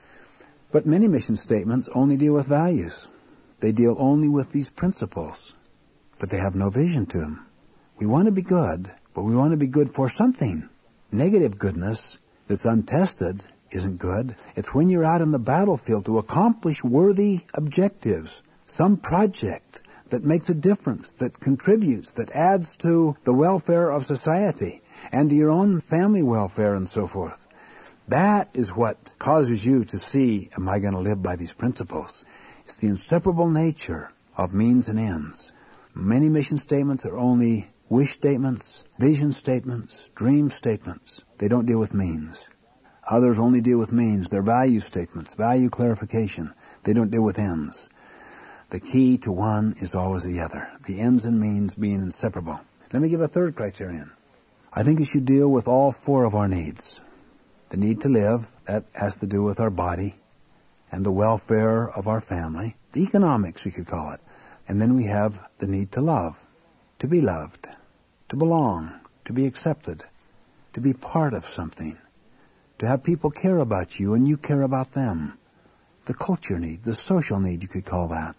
But many mission statements only deal with values. They deal only with these principles, but they have no vision to them. We want to be good, but we want to be good for something. Negative goodness that's untested isn't good. It's when you're out in the battlefield to accomplish worthy objectives, some project that makes a difference, that contributes, that adds to the welfare of society and to your own family welfare and so forth. That is what causes you to see, am I going to live by these principles? It's the inseparable nature of means and ends. Many mission statements are only wish statements, vision statements, dream statements. They don't deal with means. Others only deal with means. They're value statements, value clarification. They don't deal with ends. The key to one is always the other, the ends and means being inseparable. Let me give a third criterion. I think it should deal with all four of our needs. The need to live, that has to do with our body and the welfare of our family. The economics, we could call it. And then we have the need to love, to be loved, to belong, to be accepted, to be part of something, to have people care about you and you care about them. The culture need, the social need, you could call that.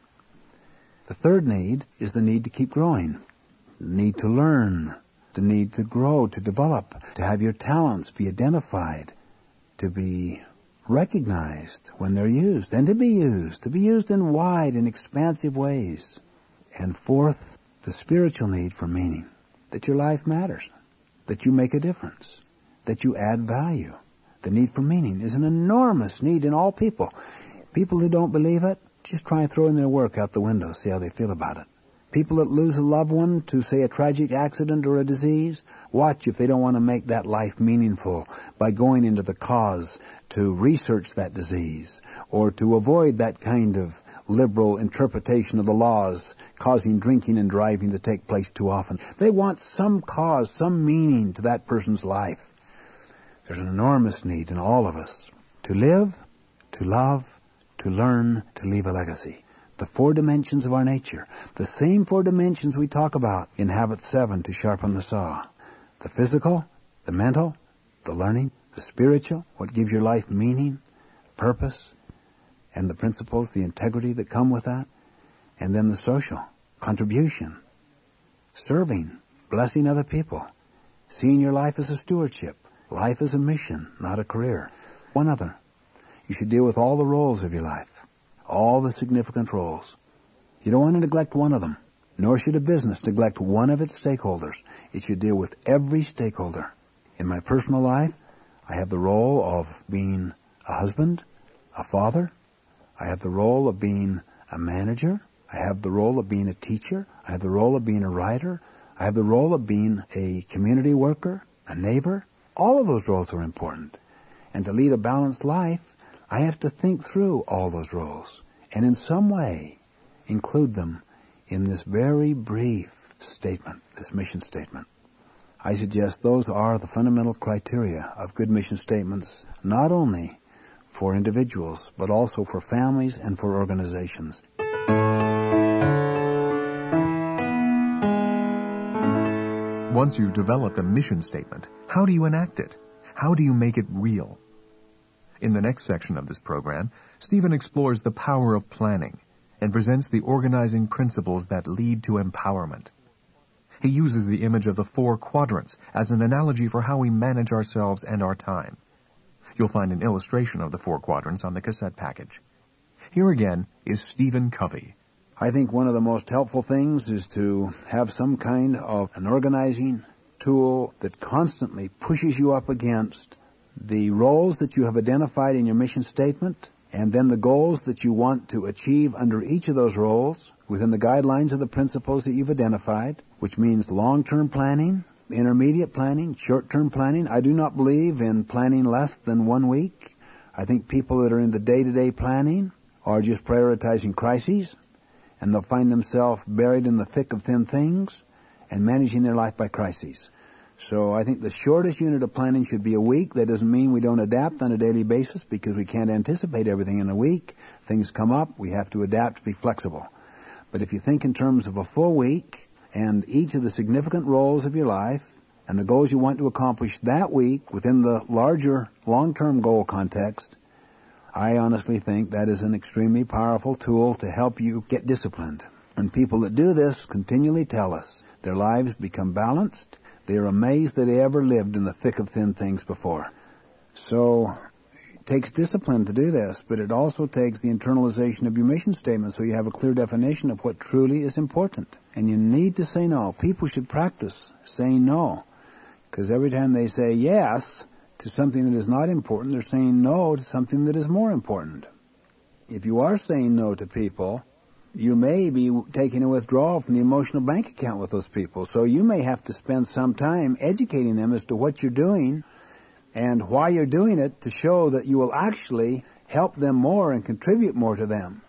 The third need is the need to keep growing, the need to learn, the need to grow, to develop, to have your talents be identified, to be recognized when they're used, and to be used, to be used in wide and expansive ways. And fourth, the spiritual need for meaning, that your life matters, that you make a difference, that you add value. The need for meaning is an enormous need in all people. People who don't believe it, just try and throw in their work out the window, see how they feel about it. People that lose a loved one to, say, a tragic accident or a disease, watch if they don't want to make that life meaningful by going into the cause to research that disease or to avoid that kind of liberal interpretation of the laws causing drinking and driving to take place too often. They want some cause, some meaning to that person's life. There's an enormous need in all of us to live, to love, to learn, to leave a legacy. The four dimensions of our nature, the same four dimensions we talk about in Habit seven to sharpen the saw. The physical, the mental, the learning, the spiritual, what gives your life meaning, purpose, and the principles, the integrity that come with that. And then the social, contribution, serving, blessing other people, seeing your life as a stewardship, life as a mission, not a career. One other, you should deal with all the roles of your life. All the significant roles. You don't want to neglect one of them, nor should a business neglect one of its stakeholders. It should deal with every stakeholder. In my personal life, I have the role of being a husband, a father. I have the role of being a manager. I have the role of being a teacher. I have the role of being a writer. I have the role of being a community worker, a neighbor. All of those roles are important. And to lead a balanced life, I have to think through all those roles and in some way include them in this very brief statement, this mission statement. I suggest those are the fundamental criteria of good mission statements, not only for individuals, but also for families and for organizations. Once you've developed a mission statement, how do you enact it? How do you make it real? In the next section of this program, Stephen explores the power of planning and presents the organizing principles that lead to empowerment. He uses the image of the four quadrants as an analogy for how we manage ourselves and our time. You'll find an illustration of the four quadrants on the cassette package. Here again is Stephen Covey. I think one of the most helpful things is to have some kind of an organizing tool that constantly pushes you up against the roles that you have identified in your mission statement, and then the goals that you want to achieve under each of those roles within the guidelines of the principles that you've identified, which means long-term planning, intermediate planning, short-term planning. I do not believe in planning less than one week. I think people that are in the day-to-day planning are just prioritizing crises, and they'll find themselves buried in the thick of thin things and managing their life by crises. So I think the shortest unit of planning should be a week. That doesn't mean we don't adapt on a daily basis, because we can't anticipate everything in a week. Things come up. We have to adapt, be flexible. But if you think in terms of a full week and each of the significant roles of your life and the goals you want to accomplish that week within the larger long-term goal context, I honestly think that is an extremely powerful tool to help you get disciplined. And people that do this continually tell us their lives become balanced. They are amazed that they ever lived in the thick of thin things before. So it takes discipline to do this, but it also takes the internalization of your mission statement so you have a clear definition of what truly is important. And you need to say no. People should practice saying no, because every time they say yes to something that is not important, they're saying no to something that is more important. If you are saying no to people, you may be taking a withdrawal from the emotional bank account with those people. So you may have to spend some time educating them as to what you're doing and why you're doing it, to show that you will actually help them more and contribute more to them.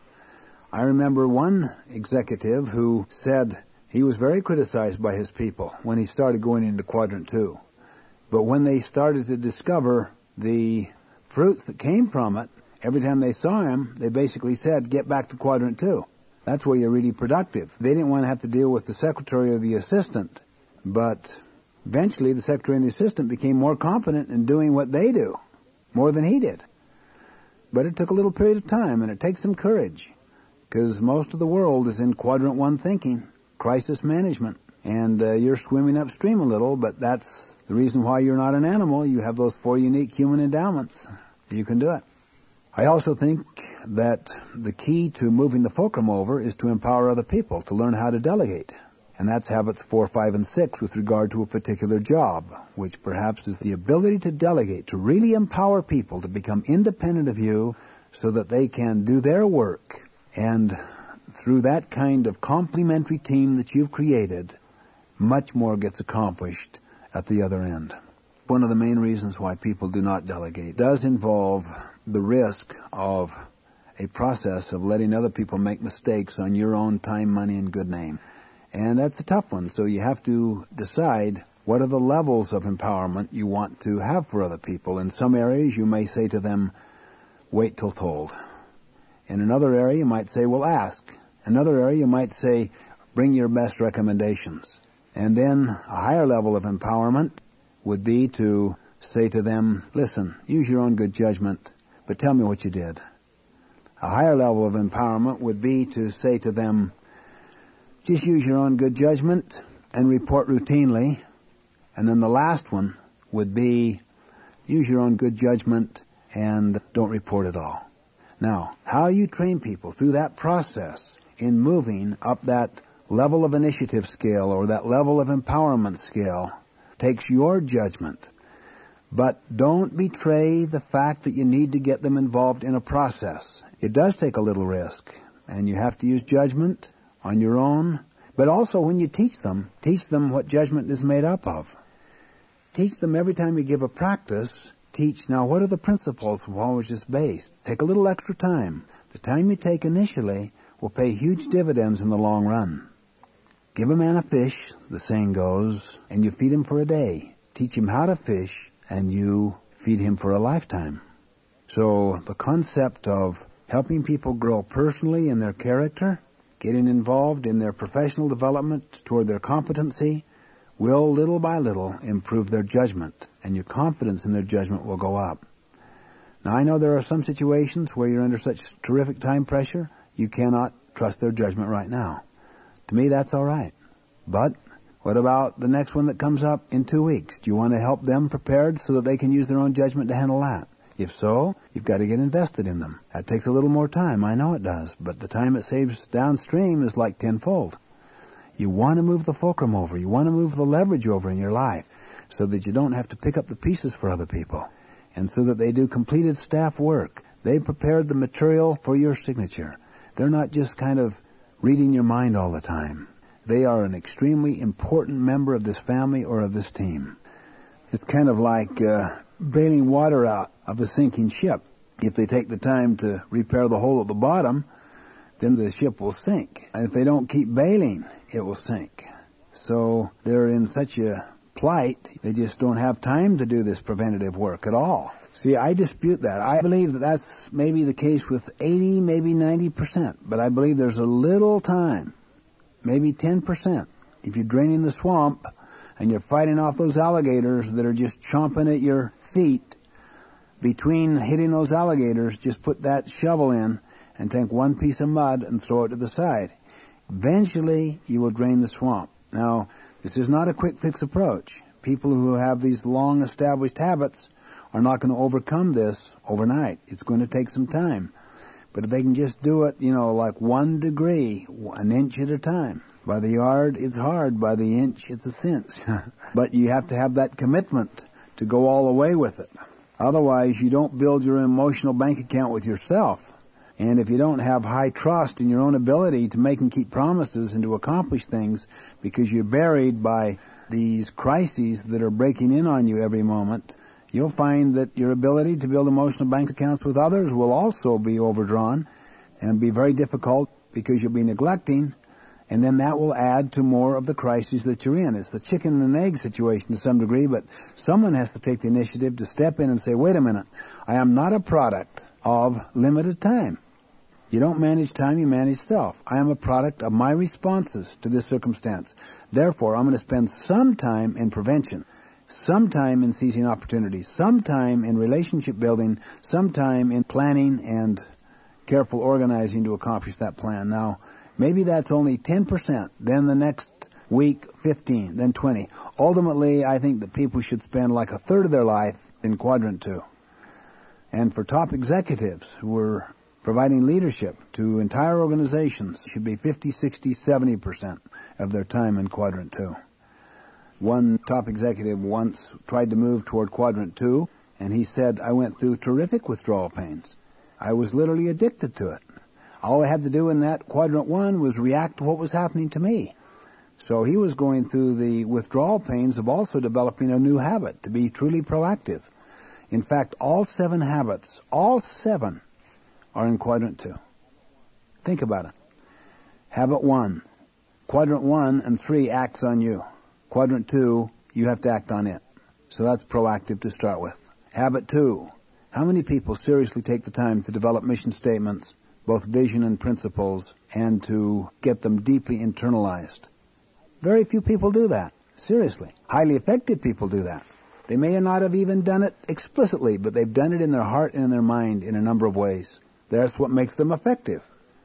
I remember one executive who said he was very criticized by his people when he started going into quadrant two. But when they started to discover the fruits that came from it, every time they saw him, they basically said, get back to quadrant two. That's where you're really productive. They didn't want to have to deal with the secretary or the assistant, but eventually the secretary and the assistant became more confident in doing what they do, more than he did. But it took a little period of time, and it takes some courage, because most of the world is in quadrant one thinking, crisis management, and uh, you're swimming upstream a little, but that's the reason why you're not an animal. You have those four unique human endowments. You can do it. I also think that the key to moving the fulcrum over is to empower other people to learn how to delegate. And that's habits four, five, and six with regard to a particular job, which perhaps is the ability to delegate, to really empower people to become independent of you so that they can do their work. And through that kind of complementary team that you've created, much more gets accomplished at the other end. One of the main reasons why people do not delegate does involve the risk of a process of letting other people make mistakes on your own time, money, and good name. And that's a tough one. So you have to decide what are the levels of empowerment you want to have for other people. In some areas, you may say to them, wait till told. In another area, you might say, well, ask. Another area, you might say, bring your best recommendations. And then a higher level of empowerment would be to say to them, listen, use your own good judgment, but tell me what you did. A higher level of empowerment would be to say to them, just use your own good judgment and report routinely. And then the last one would be, use your own good judgment and don't report at all. Now, how you train people through that process in moving up that level of initiative scale or that level of empowerment scale takes your judgment. But don't betray the fact that you need to get them involved in a process. It does take a little risk, and you have to use judgment on your own. But also when you teach them, teach them what judgment is made up of. Teach them every time you give a practice, teach, now what are the principles of what was just based? Take a little extra time. The time you take initially will pay huge dividends in the long run. Give a man a fish, the saying goes, and you feed him for a day. Teach him how to fish, and you feed him for a lifetime. So the concept of helping people grow personally in their character, getting involved in their professional development toward their competency, will little by little improve their judgment, and your confidence in their judgment will go up. Now I know there are some situations where you're under such terrific time pressure, you cannot trust their judgment right now. To me, that's all right. But what about the next one that comes up in two weeks? Do you want to help them prepared so that they can use their own judgment to handle that? If so, you've got to get invested in them. That takes a little more time, I know it does, but the time it saves downstream is like tenfold. You want to move the fulcrum over. You want to move the leverage over in your life so that you don't have to pick up the pieces for other people, and so that they do completed staff work. They prepared the material for your signature. They're not just kind of reading your mind all the time. They are an extremely important member of this family or of this team. It's kind of like uh, bailing water out of a sinking ship. If they take the time to repair the hole at the bottom, then the ship will sink. And if they don't keep bailing, it will sink. So they're in such a plight, they just don't have time to do this preventative work at all. See, I dispute that. I believe that that's maybe the case with eighty, maybe ninety percent. But I believe there's a little time, maybe ten percent. If you're draining the swamp and you're fighting off those alligators that are just chomping at your feet, between hitting those alligators, just put that shovel in and take one piece of mud and throw it to the side. Eventually, you will drain the swamp. Now, this is not a quick-fix approach. People who have these long-established habits are not going to overcome this overnight. It's going to take some time. But if they can just do it, you know, like one degree, an inch at a time. By the yard, it's hard. By the inch, it's a cinch. But you have to have that commitment to go all the way with it. Otherwise, you don't build your emotional bank account with yourself. And if you don't have high trust in your own ability to make and keep promises and to accomplish things because you're buried by these crises that are breaking in on you every moment, you'll find that your ability to build emotional bank accounts with others will also be overdrawn and be very difficult because you'll be neglecting, and then that will add to more of the crises that you're in. It's the chicken and egg situation to some degree, but someone has to take the initiative to step in and say, wait a minute, I am not a product of limited time. You don't manage time, you manage self. I am a product of my responses to this circumstance. Therefore, I'm going to spend some time in prevention, some time in seizing opportunities, some time in relationship building, some time in planning and careful organizing to accomplish that plan. Now, maybe that's only ten percent, then the next week fifteen, then twenty. Ultimately, I think that people should spend like a third of their life in quadrant two. And for top executives who are providing leadership to entire organizations, should be fifty, sixty, seventy percent of their time in quadrant two. One top executive once tried to move toward quadrant two, and he said, I went through terrific withdrawal pains. I was literally addicted to it. All I had to do in that quadrant one was react to what was happening to me. So he was going through the withdrawal pains of also developing a new habit, to be truly proactive. In fact, all seven habits, all seven, are in quadrant two. Think about it. Habit one. Quadrant one and three acts on you. Quadrant two, you have to act on it. So that's proactive to start with. Habit two. How many people seriously take the time to develop mission statements, both vision and principles, and to get them deeply internalized? Very few people do that. Seriously. Highly effective people do that. They may not have even done it explicitly, but they've done it in their heart and in their mind in a number of ways. That's what makes them effective.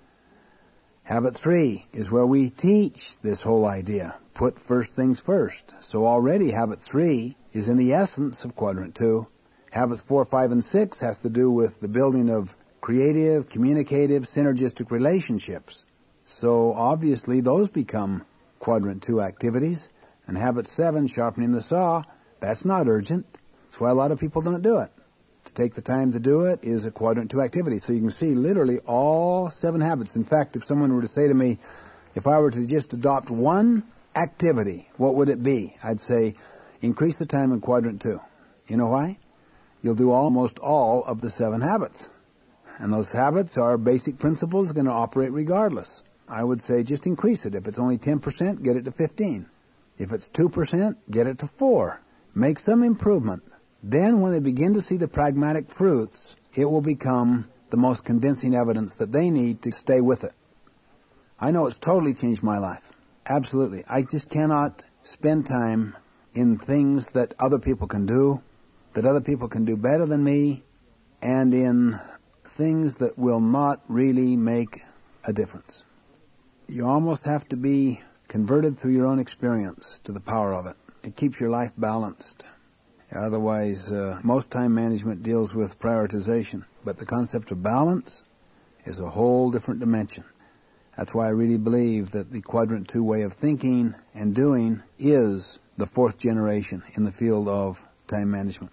Habit three is where we teach this whole idea. Put first things first. So already habit three is in the essence of quadrant two. Habits four, five, and six has to do with the building of creative, communicative, synergistic relationships. So obviously those become quadrant two activities. And habit seven, sharpening the saw, that's not urgent. That's why a lot of people don't do it. To take the time to do it is a quadrant two activity. So you can see literally all seven habits. In fact, if someone were to say to me, if I were to just adopt one activity, what would it be? I'd say, increase the time in quadrant two. You know why? You'll do almost all of the seven habits. And those habits are basic principles going to operate regardless. I would say just increase it. If it's only ten percent, get it to fifteen. If it's two percent, get it to four. Make some improvement. Then when they begin to see the pragmatic fruits, it will become the most convincing evidence that they need to stay with it. I know it's totally changed my life. Absolutely. I just cannot spend time in things that other people can do, that other people can do better than me, and in things that will not really make a difference. You almost have to be converted through your own experience to the power of it. It keeps your life balanced. Otherwise, uh, most time management deals with prioritization. But the concept of balance is a whole different dimension. That's why I really believe that the quadrant two way of thinking and doing is the fourth generation in the field of time management.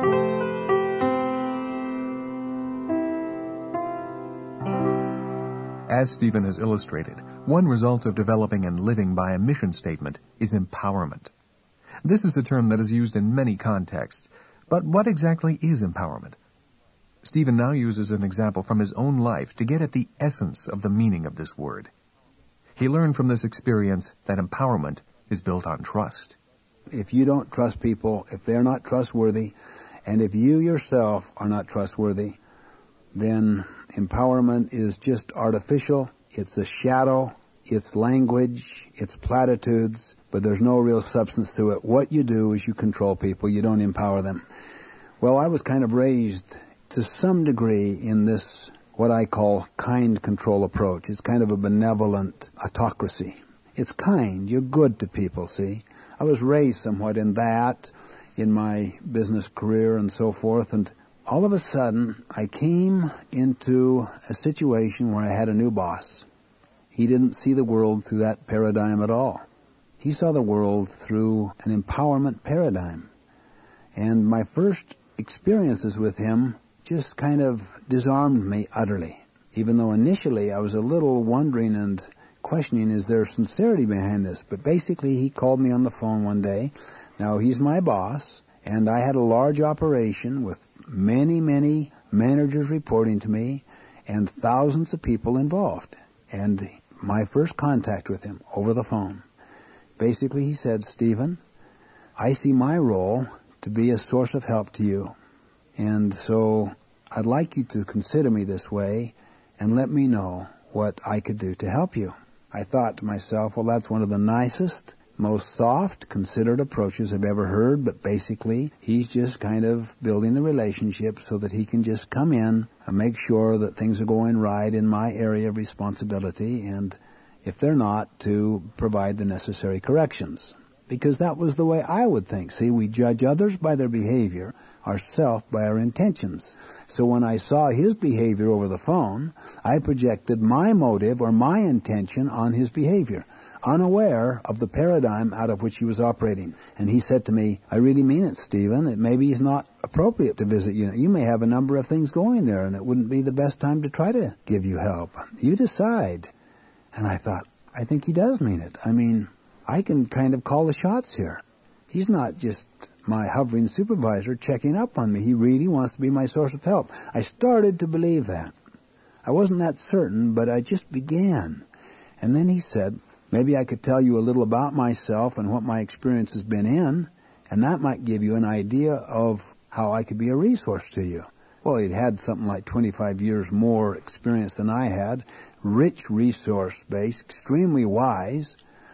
As Stephen has illustrated, one result of developing and living by a mission statement is empowerment. This is a term that is used in many contexts, but what exactly is empowerment? Stephen now uses an example from his own life to get at the essence of the meaning of this word. He learned from this experience that empowerment is built on trust. If you don't trust people, if they're not trustworthy, and if you yourself are not trustworthy, then empowerment is just artificial. It's a shadow. It's language. It's platitudes. But there's no real substance to it. What you do is you control people. You don't empower them. Well, I was kind of raised to some degree in this, what I call kind control approach. It's kind of a benevolent autocracy. It's kind. You're good to people, see? I was raised somewhat in that, in my business career and so forth, and all of a sudden, I came into a situation where I had a new boss. He didn't see the world through that paradigm at all. He saw the world through an empowerment paradigm. And my first experiences with him just kind of disarmed me utterly. Even though initially I was a little wondering and questioning, is there sincerity behind this? But basically he called me on the phone one day. Now he's my boss, and I had a large operation with many, many managers reporting to me and thousands of people involved. And my first contact with him over the phone, basically he said, Stephen, I see my role to be a source of help to you. And so I'd like you to consider me this way and let me know what I could do to help you. I thought to myself, well, that's one of the nicest, most soft, considered approaches I've ever heard, but basically he's just kind of building the relationship so that he can just come in and make sure that things are going right in my area of responsibility, and if they're not, to provide the necessary corrections. Because that was the way I would think. See, we judge others by their behavior, ourselves by our intentions. So when I saw his behavior over the phone, I projected my motive or my intention on his behavior, unaware of the paradigm out of which he was operating. And he said to me, I really mean it, Stephen. It maybe it's not appropriate to visit you. You may have a number of things going there, and it wouldn't be the best time to try to give you help. You decide. And I thought, I think he does mean it. I mean, I can kind of call the shots here. He's not just my hovering supervisor checking up on me. He really wants to be my source of help. I started to believe that. I wasn't that certain, but I just began. And then he said, maybe I could tell you a little about myself and what my experience has been in, and that might give you an idea of how I could be a resource to you. Well, he'd had something like twenty-five years more experience than I had, rich resource base, extremely wise.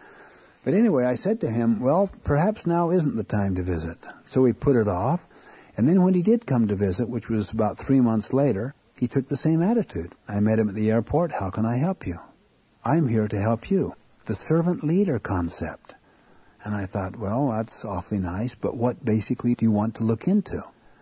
But anyway, I said to him, well, perhaps now isn't the time to visit. So we put it off, and then when he did come to visit, which was about three months later, he took the same attitude. I met him at the airport. How can I help you? I'm here to help you. The servant leader concept. And I thought, well, that's awfully nice, but what basically do you want to look into?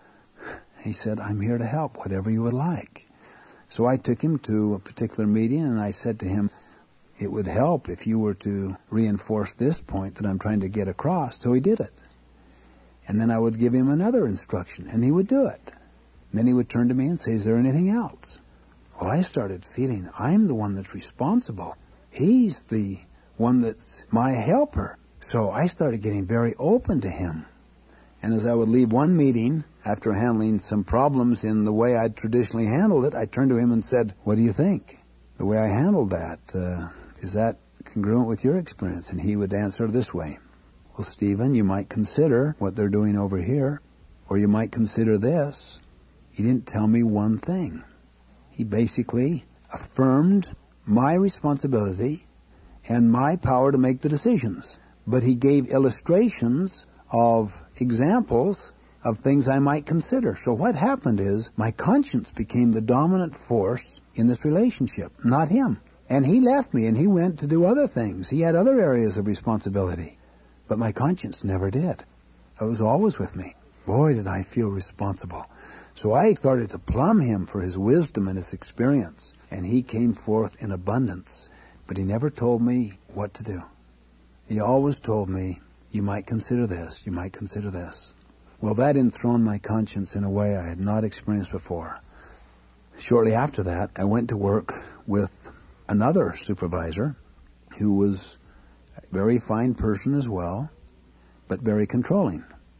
He said, I'm here to help, whatever you would like. So I took him to a particular meeting, and I said to him, it would help if you were to reinforce this point that I'm trying to get across. So he did it. And then I would give him another instruction, and he would do it. And then he would turn to me and say, is there anything else? Well, I started feeling I'm the one that's responsible. He's the one that's my helper. So I started getting very open to him. And as I would leave one meeting, after handling some problems in the way I'd traditionally handled it, I turned to him and said, what do you think? The way I handled that, uh, is that congruent with your experience? And he would answer this way. Well, Stephen, you might consider what they're doing over here, or you might consider this. He didn't tell me one thing. He basically affirmed my responsibility and my power to make the decisions. But he gave illustrations of examples of things I might consider. So what happened is my conscience became the dominant force in this relationship, not him. And he left me and he went to do other things. He had other areas of responsibility. But my conscience never did. It was always with me. Boy, did I feel responsible. So I started to plumb him for his wisdom and his experience, and he came forth in abundance. But he never told me what to do. He always told me, you might consider this, you might consider this. Well, that enthroned my conscience in a way I had not experienced before. Shortly after that, I went to work with another supervisor who was a very fine person as well, but very controlling,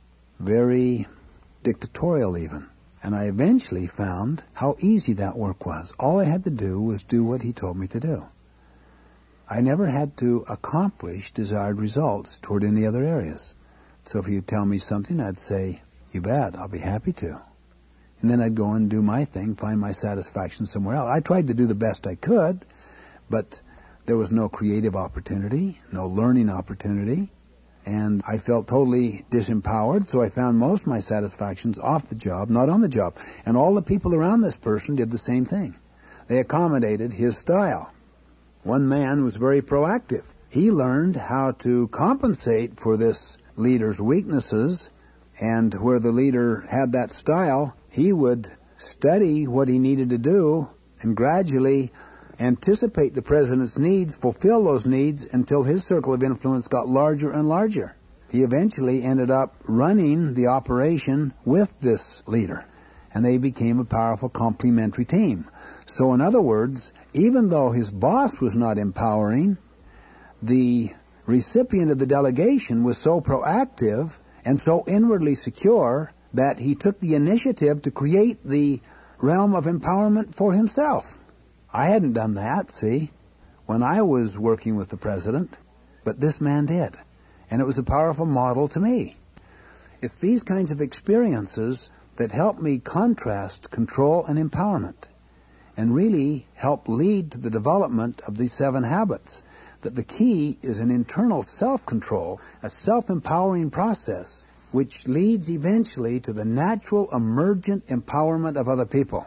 very dictatorial even. And I eventually found how easy that work was. All I had to do was do what he told me to do. I never had to accomplish desired results toward any other areas. So if he'd tell me something, I'd say, you bet, I'll be happy to. And then I'd go and do my thing, find my satisfaction somewhere else. I tried to do the best I could, but there was no creative opportunity, no learning opportunity, and I felt totally disempowered, so I found most of my satisfactions off the job, not on the job. And all the people around this person did the same thing. They accommodated his style. One man was very proactive. He learned how to compensate for this leader's weaknesses, and where the leader had that style, he would study what he needed to do and gradually anticipate the president's needs, fulfill those needs until his circle of influence got larger and larger. He eventually ended up running the operation with this leader, and they became a powerful complementary team. So in other words, even though his boss was not empowering, the recipient of the delegation was so proactive and so inwardly secure that he took the initiative to create the realm of empowerment for himself. I hadn't done that, see, when I was working with the president, but this man did. And it was a powerful model to me. It's these kinds of experiences that help me contrast control and empowerment, and really help lead to the development of these seven habits. That the key is an internal self-control, a self-empowering process, which leads eventually to the natural emergent empowerment of other people.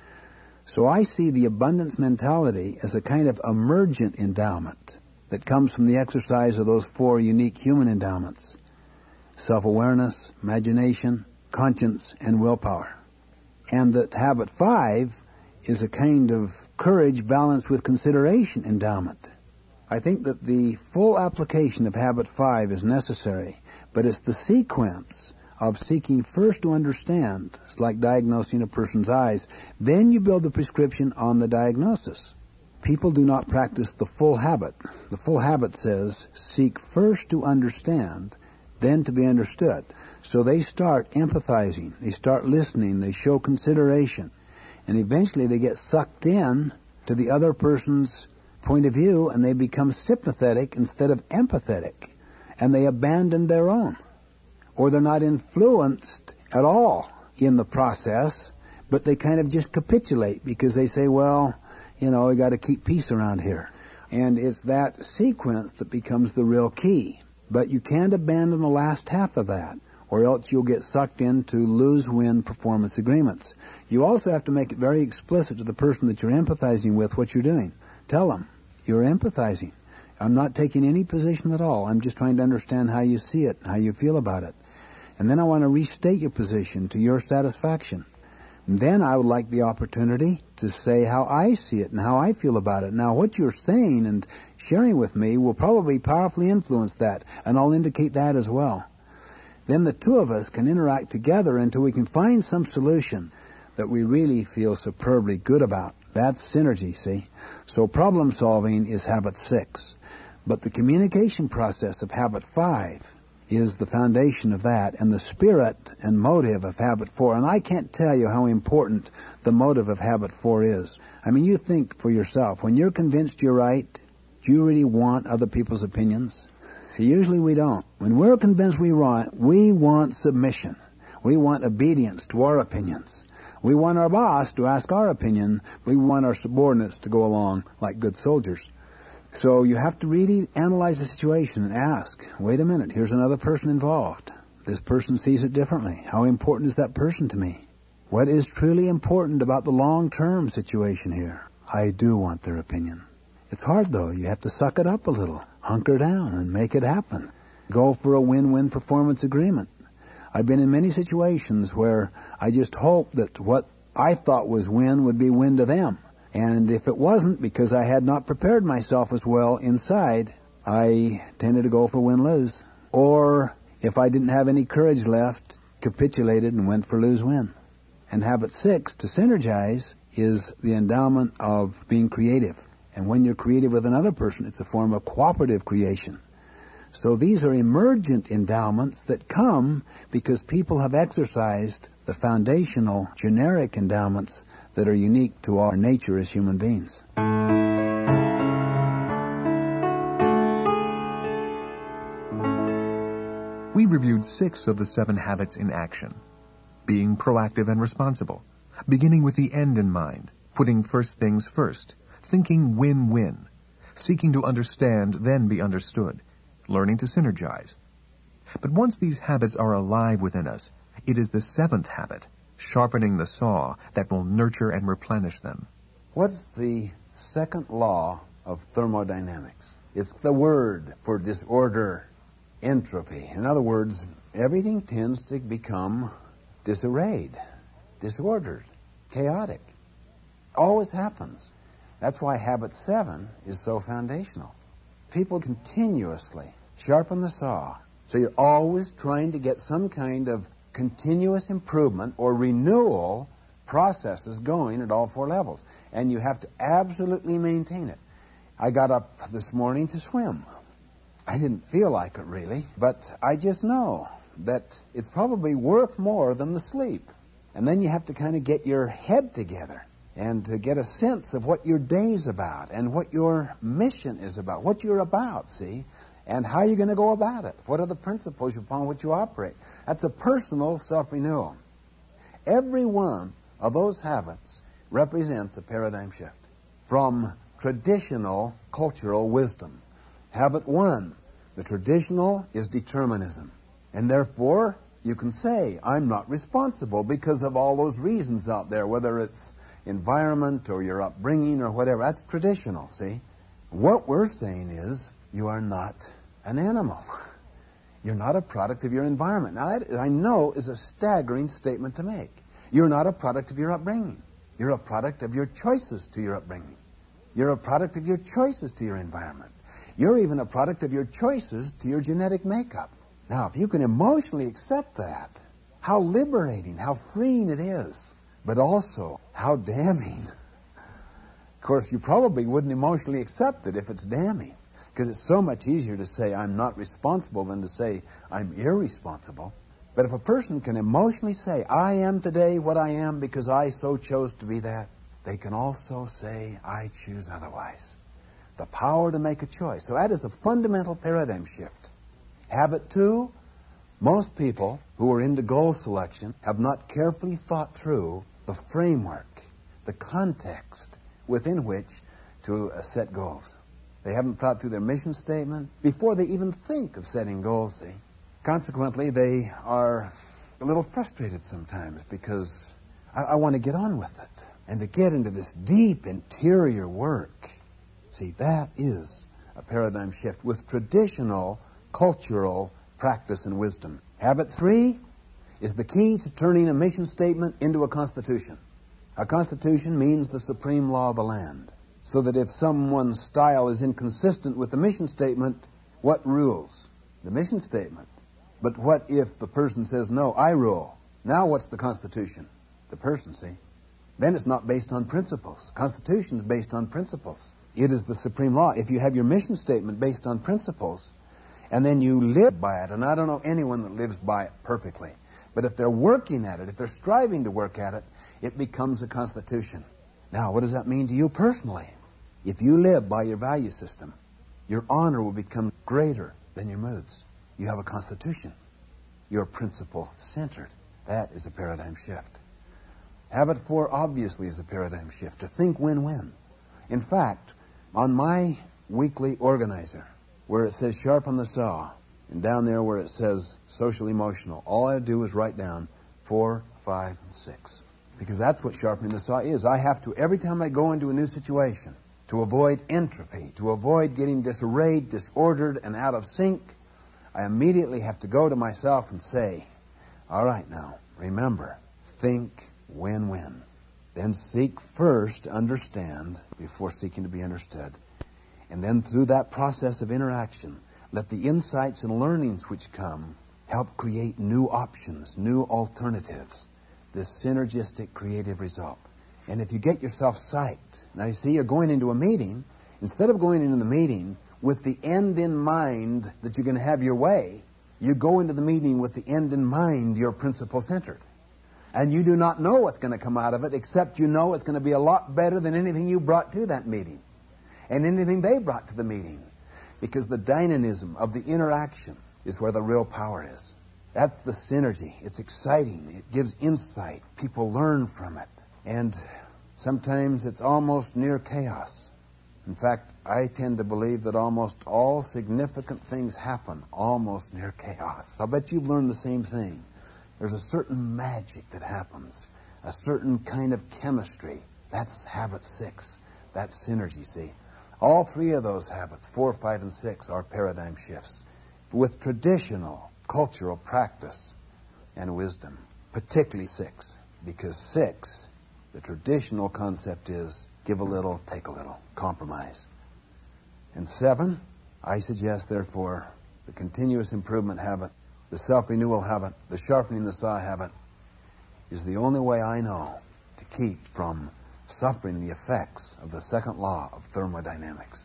So I see the abundance mentality as a kind of emergent endowment that comes from the exercise of those four unique human endowments: self-awareness, imagination, conscience, and willpower. And that habit five is a kind of courage balanced with consideration endowment. I think that the full application of habit five is necessary, but it's the sequence of seeking first to understand. It's like diagnosing a person's eyes. Then you build the prescription on the diagnosis. People do not practice the full habit. The full habit says, seek first to understand, then to be understood. So they start empathizing, they start listening, they show consideration, and eventually they get sucked in to the other person's point of view, and they become sympathetic instead of empathetic, and they abandon their own. Or they're not influenced at all in the process, but they kind of just capitulate because they say, well, you know, we got to keep peace around here. And it's that sequence that becomes the real key. But you can't abandon the last half of that, or else you'll get sucked into lose-win performance agreements. You also have to make it very explicit to the person that you're empathizing with what you're doing. Tell them, you're empathizing. I'm not taking any position at all. I'm just trying to understand how you see it, how you feel about it. And then I want to restate your position to your satisfaction. And then I would like the opportunity to say how I see it and how I feel about it. Now, what you're saying and sharing with me will probably powerfully influence that, and I'll indicate that as well. Then the two of us can interact together until we can find some solution that we really feel superbly good about. That's synergy, see? So problem solving is habit six. But the communication process of habit five is the foundation of that, and the spirit and motive of habit four. And I can't tell you how important the motive of habit four is. I mean, you think for yourself. When you're convinced you're right, do you really want other people's opinions? See, usually we don't. When we're convinced we want, we want submission. We want obedience to our opinions. We want our boss to ask our opinion. We want our subordinates to go along like good soldiers. So you have to really analyze the situation and ask, wait a minute, here's another person involved. This person sees it differently. How important is that person to me? What is truly important about the long-term situation here? I do want their opinion. It's hard, though. You have to suck it up a little, hunker down, and make it happen. Go for a win-win performance agreement. I've been in many situations where I just hoped that what I thought was win would be win to them. And if it wasn't, because I had not prepared myself as well inside, I tended to go for win-lose. Or if I didn't have any courage left, capitulated and went for lose-win. And habit six, to synergize, is the endowment of being creative. And when you're creative with another person, it's a form of cooperative creation. So these are emergent endowments that come because people have exercised the foundational generic endowments that are unique to our nature as human beings. We've reviewed six of the seven habits in action. Being proactive and responsible, beginning with the end in mind, putting first things first, thinking win-win, seeking to understand, then be understood, learning to synergize. But once these habits are alive within us, it is the seventh habit, sharpening the saw, that will nurture and replenish them. What's the second law of thermodynamics? It's the word for disorder, entropy. In other words, everything tends to become disarrayed, disordered, chaotic. Always happens. That's why habit seven is so foundational. People continuously sharpen the saw. So you're always trying to get some kind of continuous improvement or renewal processes going at all four levels. And you have to absolutely maintain it. I got up this morning to swim. I didn't feel like it really, but I just know that it's probably worth more than the sleep. And then you have to kind of get your head together and to get a sense of what your day's about and what your mission is about, what you're about, see, and how you're going to go about it. What are the principles upon which you operate? That's a personal self-renewal. Every one of those habits represents a paradigm shift from traditional cultural wisdom. Habit one, the traditional is determinism. And therefore, you can say, I'm not responsible because of all those reasons out there, whether it's environment or your upbringing or whatever. That's traditional, see? What we're saying is, you are not an animal. You're not a product of your environment. Now, that, I know, is a staggering statement to make. You're not a product of your upbringing. You're a product of your choices to your upbringing. You're a product of your choices to your environment. You're even a product of your choices to your genetic makeup. Now, if you can emotionally accept that, how liberating, how freeing it is, but also how damning. Of course, you probably wouldn't emotionally accept it if it's damning, because it's so much easier to say I'm not responsible than to say I'm irresponsible. But if a person can emotionally say, I am today what I am because I so chose to be that, they can also say, I choose otherwise. The power to make a choice. So that is a fundamental paradigm shift. Habit two, most people who are into goal selection have not carefully thought through the framework, the context within which to uh, set goals. They haven't thought through their mission statement before they even think of setting goals, see. Consequently, they are a little frustrated sometimes because I, I want to get on with it and to get into this deep interior work. See, that is a paradigm shift with traditional cultural practice and wisdom. Habit three is the key to turning a mission statement into a constitution. A constitution means the supreme law of the land. So that if someone's style is inconsistent with the mission statement, what rules? The mission statement. But what if the person says, no, I rule? Now what's the constitution? The person, see? Then it's not based on principles. Constitution is based on principles. It is the supreme law. If you have your mission statement based on principles, and then you live by it, and I don't know anyone that lives by it perfectly, but if they're working at it, if they're striving to work at it, it becomes a constitution. Now, what does that mean to you personally? If you live by your value system, your honor will become greater than your moods. You have a constitution. You're principle-centered. That is a paradigm shift. Habit four obviously is a paradigm shift, to think win-win. In fact, on my weekly organizer, where it says sharpen the saw, and down there where it says social-emotional, all I do is write down four, five, and six. Because that's what sharpening the saw is. I have to, every time I go into a new situation, to avoid entropy, to avoid getting disarrayed, disordered, and out of sync, I immediately have to go to myself and say, All right, now, remember, think win-win. Then seek first to understand before seeking to be understood. And then through that process of interaction, let the insights and learnings which come help create new options, new alternatives, this synergistic creative result. And if you get yourself psyched, now you see you're going into a meeting, instead of going into the meeting with the end in mind that you're going to have your way, you go into the meeting with the end in mind you're principle-centered. And you do not know what's going to come out of it, except you know it's going to be a lot better than anything you brought to that meeting and anything they brought to the meeting. Because the dynamism of the interaction is where the real power is. That's the synergy. It's exciting. It gives insight. People learn from it. And sometimes it's almost near chaos. In fact, I tend to believe that almost all significant things happen almost near chaos. I'll bet you've learned the same thing. There's a certain magic that happens, a certain kind of chemistry. That's habit six. That's synergy, see. All three of those habits, four, five, and six, are paradigm shifts with traditional cultural practice and wisdom, particularly six, because six, the traditional concept is give a little, take a little, compromise. And seven, I suggest, therefore, the continuous improvement habit, the self-renewal habit, the sharpening the saw habit, is the only way I know to keep from suffering the effects of the second law of thermodynamics.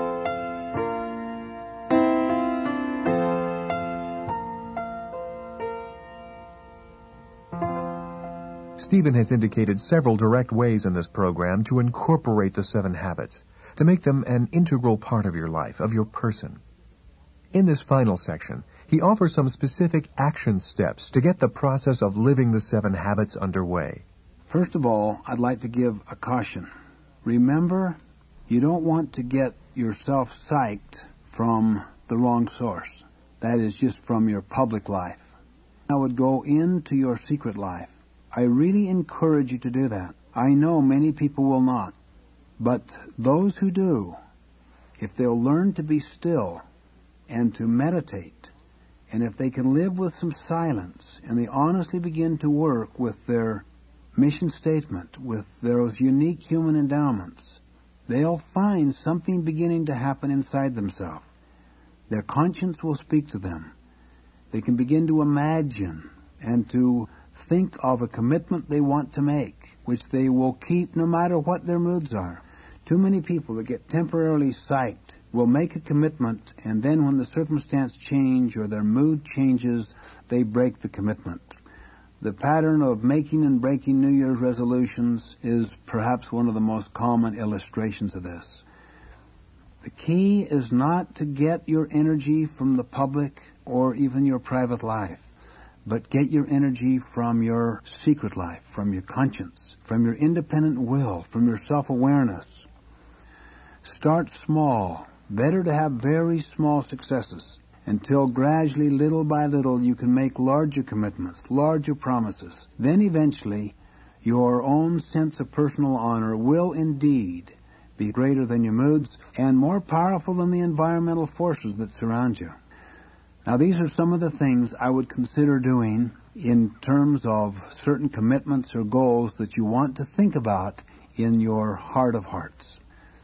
Stephen has indicated several direct ways in this program to incorporate the seven habits, to make them an integral part of your life, of your person. In this final section, he offers some specific action steps to get the process of living the seven habits underway. First of all, I'd like to give a caution. Remember, you don't want to get yourself psyched from the wrong source. That is, just from your public life. I would go into your secret life. I really encourage you to do that. I know many people will not. But those who do, if they'll learn to be still and to meditate, and if they can live with some silence, and they honestly begin to work with their mission statement, with those unique human endowments, they'll find something beginning to happen inside themselves. Their conscience will speak to them. They can begin to imagine and to think of a commitment they want to make, which they will keep no matter what their moods are. Too many people that get temporarily psyched will make a commitment, and then when the circumstance change or their mood changes, they break the commitment. The pattern of making and breaking New Year's resolutions is perhaps one of the most common illustrations of this. The key is not to get your energy from the public or even your private life, but get your energy from your secret life, from your conscience, from your independent will, from your self-awareness. Start small. Better to have very small successes until gradually, little by little, you can make larger commitments, larger promises. Then eventually, your own sense of personal honor will indeed be greater than your moods and more powerful than the environmental forces that surround you. Now, these are some of the things I would consider doing in terms of certain commitments or goals that you want to think about in your heart of hearts.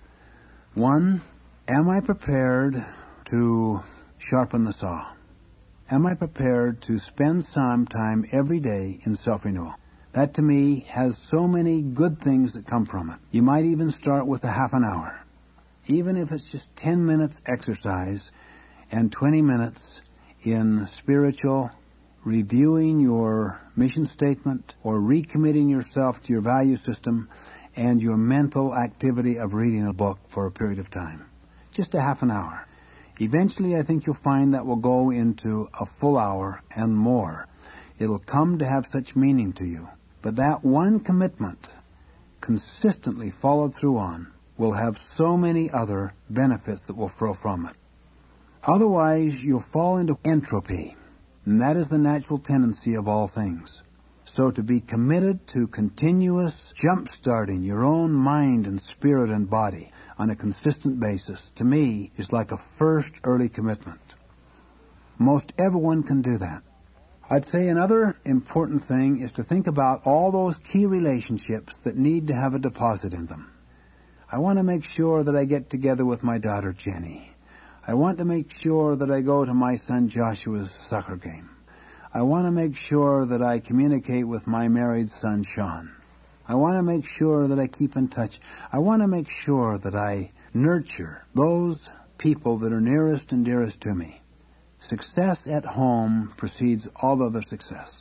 One, am I prepared to sharpen the saw? Am I prepared to spend some time every day in self-renewal? That, to me, has so many good things that come from it. You might even start with a half an hour. Even if it's just ten minutes exercise and twenty minutes in spiritual, reviewing your mission statement or recommitting yourself to your value system and your mental activity of reading a book for a period of time. Just a half an hour. Eventually, I think you'll find that will go into a full hour and more. It'll come to have such meaning to you. But that one commitment, consistently followed through on, will have so many other benefits that will flow from it. Otherwise, you'll fall into entropy, and that is the natural tendency of all things. So to be committed to continuous jump-starting your own mind and spirit and body on a consistent basis, to me, is like a first early commitment. Most everyone can do that. I'd say another important thing is to think about all those key relationships that need to have a deposit in them. I want to make sure that I get together with my daughter Jenny. I want to make sure that I go to my son Joshua's soccer game. I want to make sure that I communicate with my married son Sean. I want to make sure that I keep in touch. I want to make sure that I nurture those people that are nearest and dearest to me. Success at home precedes all other success.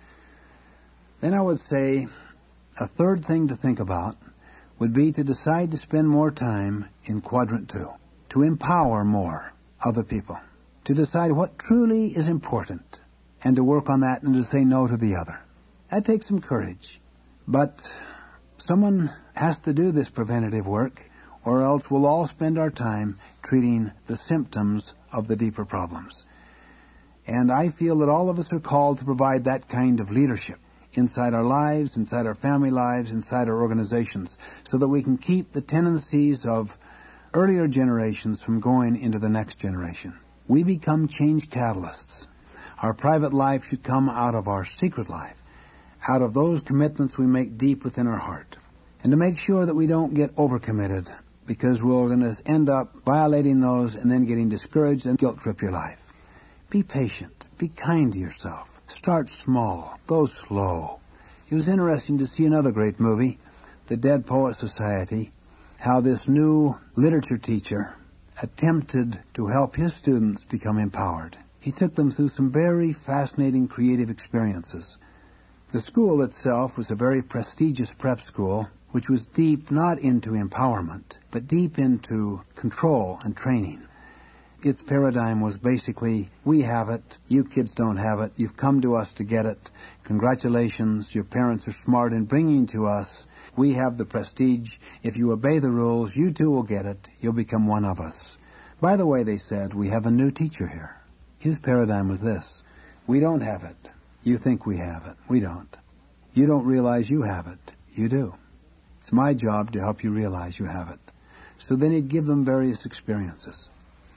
Then I would say a third thing to think about would be to decide to spend more time in quadrant two, to empower more other people, to decide what truly is important, and to work on that and to say no to the other. That takes some courage, but someone has to do this preventative work, or else we'll all spend our time treating the symptoms of the deeper problems. And I feel that all of us are called to provide that kind of leadership inside our lives, inside our family lives, inside our organizations, so that we can keep the tendencies of earlier generations from going into the next generation. We become change catalysts. Our private life should come out of our secret life, out of those commitments we make deep within our heart, and to make sure that we don't get overcommitted, because we're going to end up violating those and then getting discouraged and guilt trip your life. Be patient. Be kind to yourself. Start small. Go slow. It was interesting to see another great movie, The Dead Poets Society, how this new literature teacher attempted to help his students become empowered. He took them through some very fascinating creative experiences. The school itself was a very prestigious prep school, which was deep not into empowerment, but deep into control and training. Its paradigm was basically, we have it, you kids don't have it, you've come to us to get it, congratulations, your parents are smart in bringing to us, we have the prestige, if you obey the rules, you too will get it, you'll become one of us. By the way, they said, we have a new teacher here. His paradigm was this, we don't have it, you think we have it, we don't. You don't realize you have it, you do. It's my job to help you realize you have it. So then he'd give them various experiences.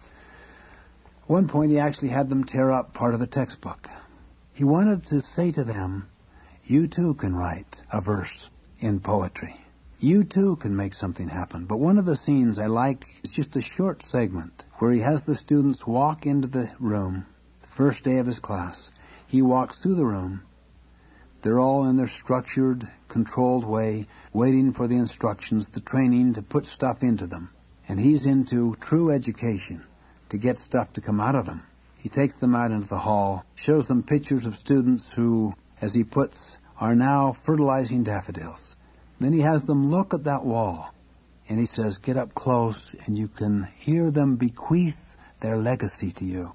At one point he actually had them tear up part of the textbook. He wanted to say to them, you too can write a verse in poetry. You too can make something happen. But one of the scenes I like is just a short segment where he has the students walk into the room, the first day of his class. He walks through the room. They're all in their structured, controlled way, waiting for the instructions, the training to put stuff into them. And he's into true education to get stuff to come out of them. He takes them out into the hall, shows them pictures of students who, as he puts, are now fertilizing daffodils. Then he has them look at that wall, and he says, get up close, and you can hear them bequeath their legacy to you.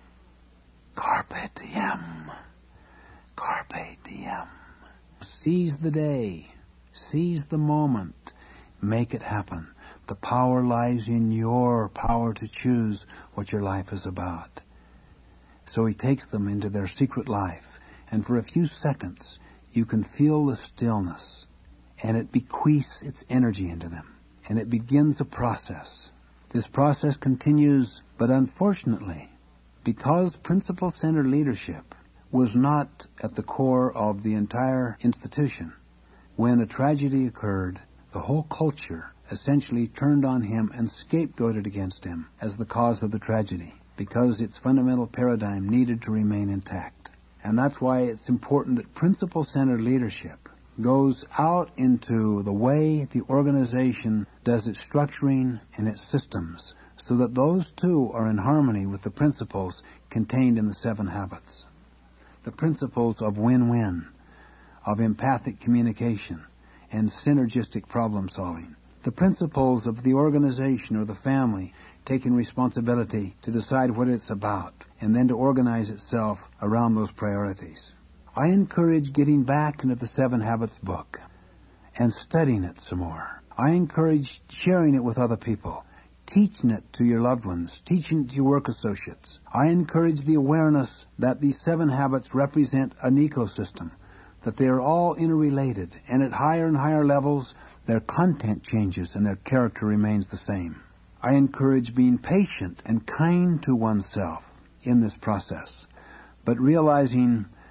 Carpe diem. Carpe diem. Seize the day. Seize the moment. Make it happen. The power lies in your power to choose what your life is about. So he takes them into their secret life, and for a few seconds you can feel the stillness, and it bequeaths its energy into them, and it begins a process. This process continues, but unfortunately, because principle-centered leadership was not at the core of the entire institution, when a tragedy occurred, the whole culture essentially turned on him and scapegoated against him as the cause of the tragedy, because its fundamental paradigm needed to remain intact. And that's why it's important that principle-centered leadership goes out into the way the organization does its structuring and its systems, so that those two are in harmony with the principles contained in the seven habits. The principles of win-win, of empathic communication, and synergistic problem solving. The principles of the organization or the family taking responsibility to decide what it's about and then to organize itself around those priorities. I encourage getting back into the Seven Habits book and studying it some more. I encourage sharing it with other people, teaching it to your loved ones, teaching it to your work associates. I encourage the awareness that these seven habits represent an ecosystem, that they are all interrelated, and at higher and higher levels, their content changes and their character remains the same. I encourage being patient and kind to oneself in this process, but realizing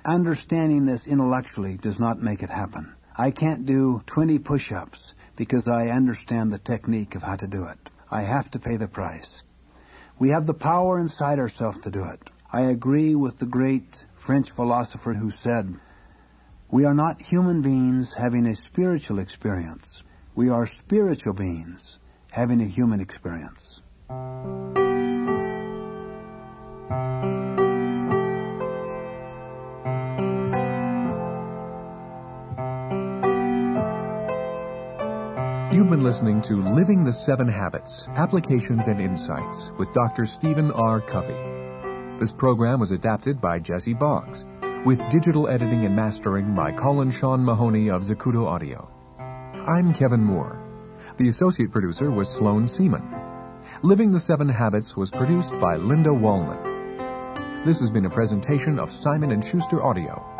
understanding this intellectually does not make it happen. I can't do twenty push-ups because I understand the technique of how to do it. I have to pay the price. We have the power inside ourselves to do it. I agree with the great French philosopher who said, "We are not human beings having a spiritual experience. We are spiritual beings having a human experience." You've been listening to Living the Seven Habits, Applications and Insights with Doctor Stephen R. Covey. This program was adapted by Jesse Boggs, with digital editing and mastering by Colin Sean Mahoney of Zacuto Audio. I'm Kevin Moore. The associate producer was Sloan Seaman. Living the Seven Habits was produced by Linda Wallman. This has been a presentation of Simon and Schuster Audio.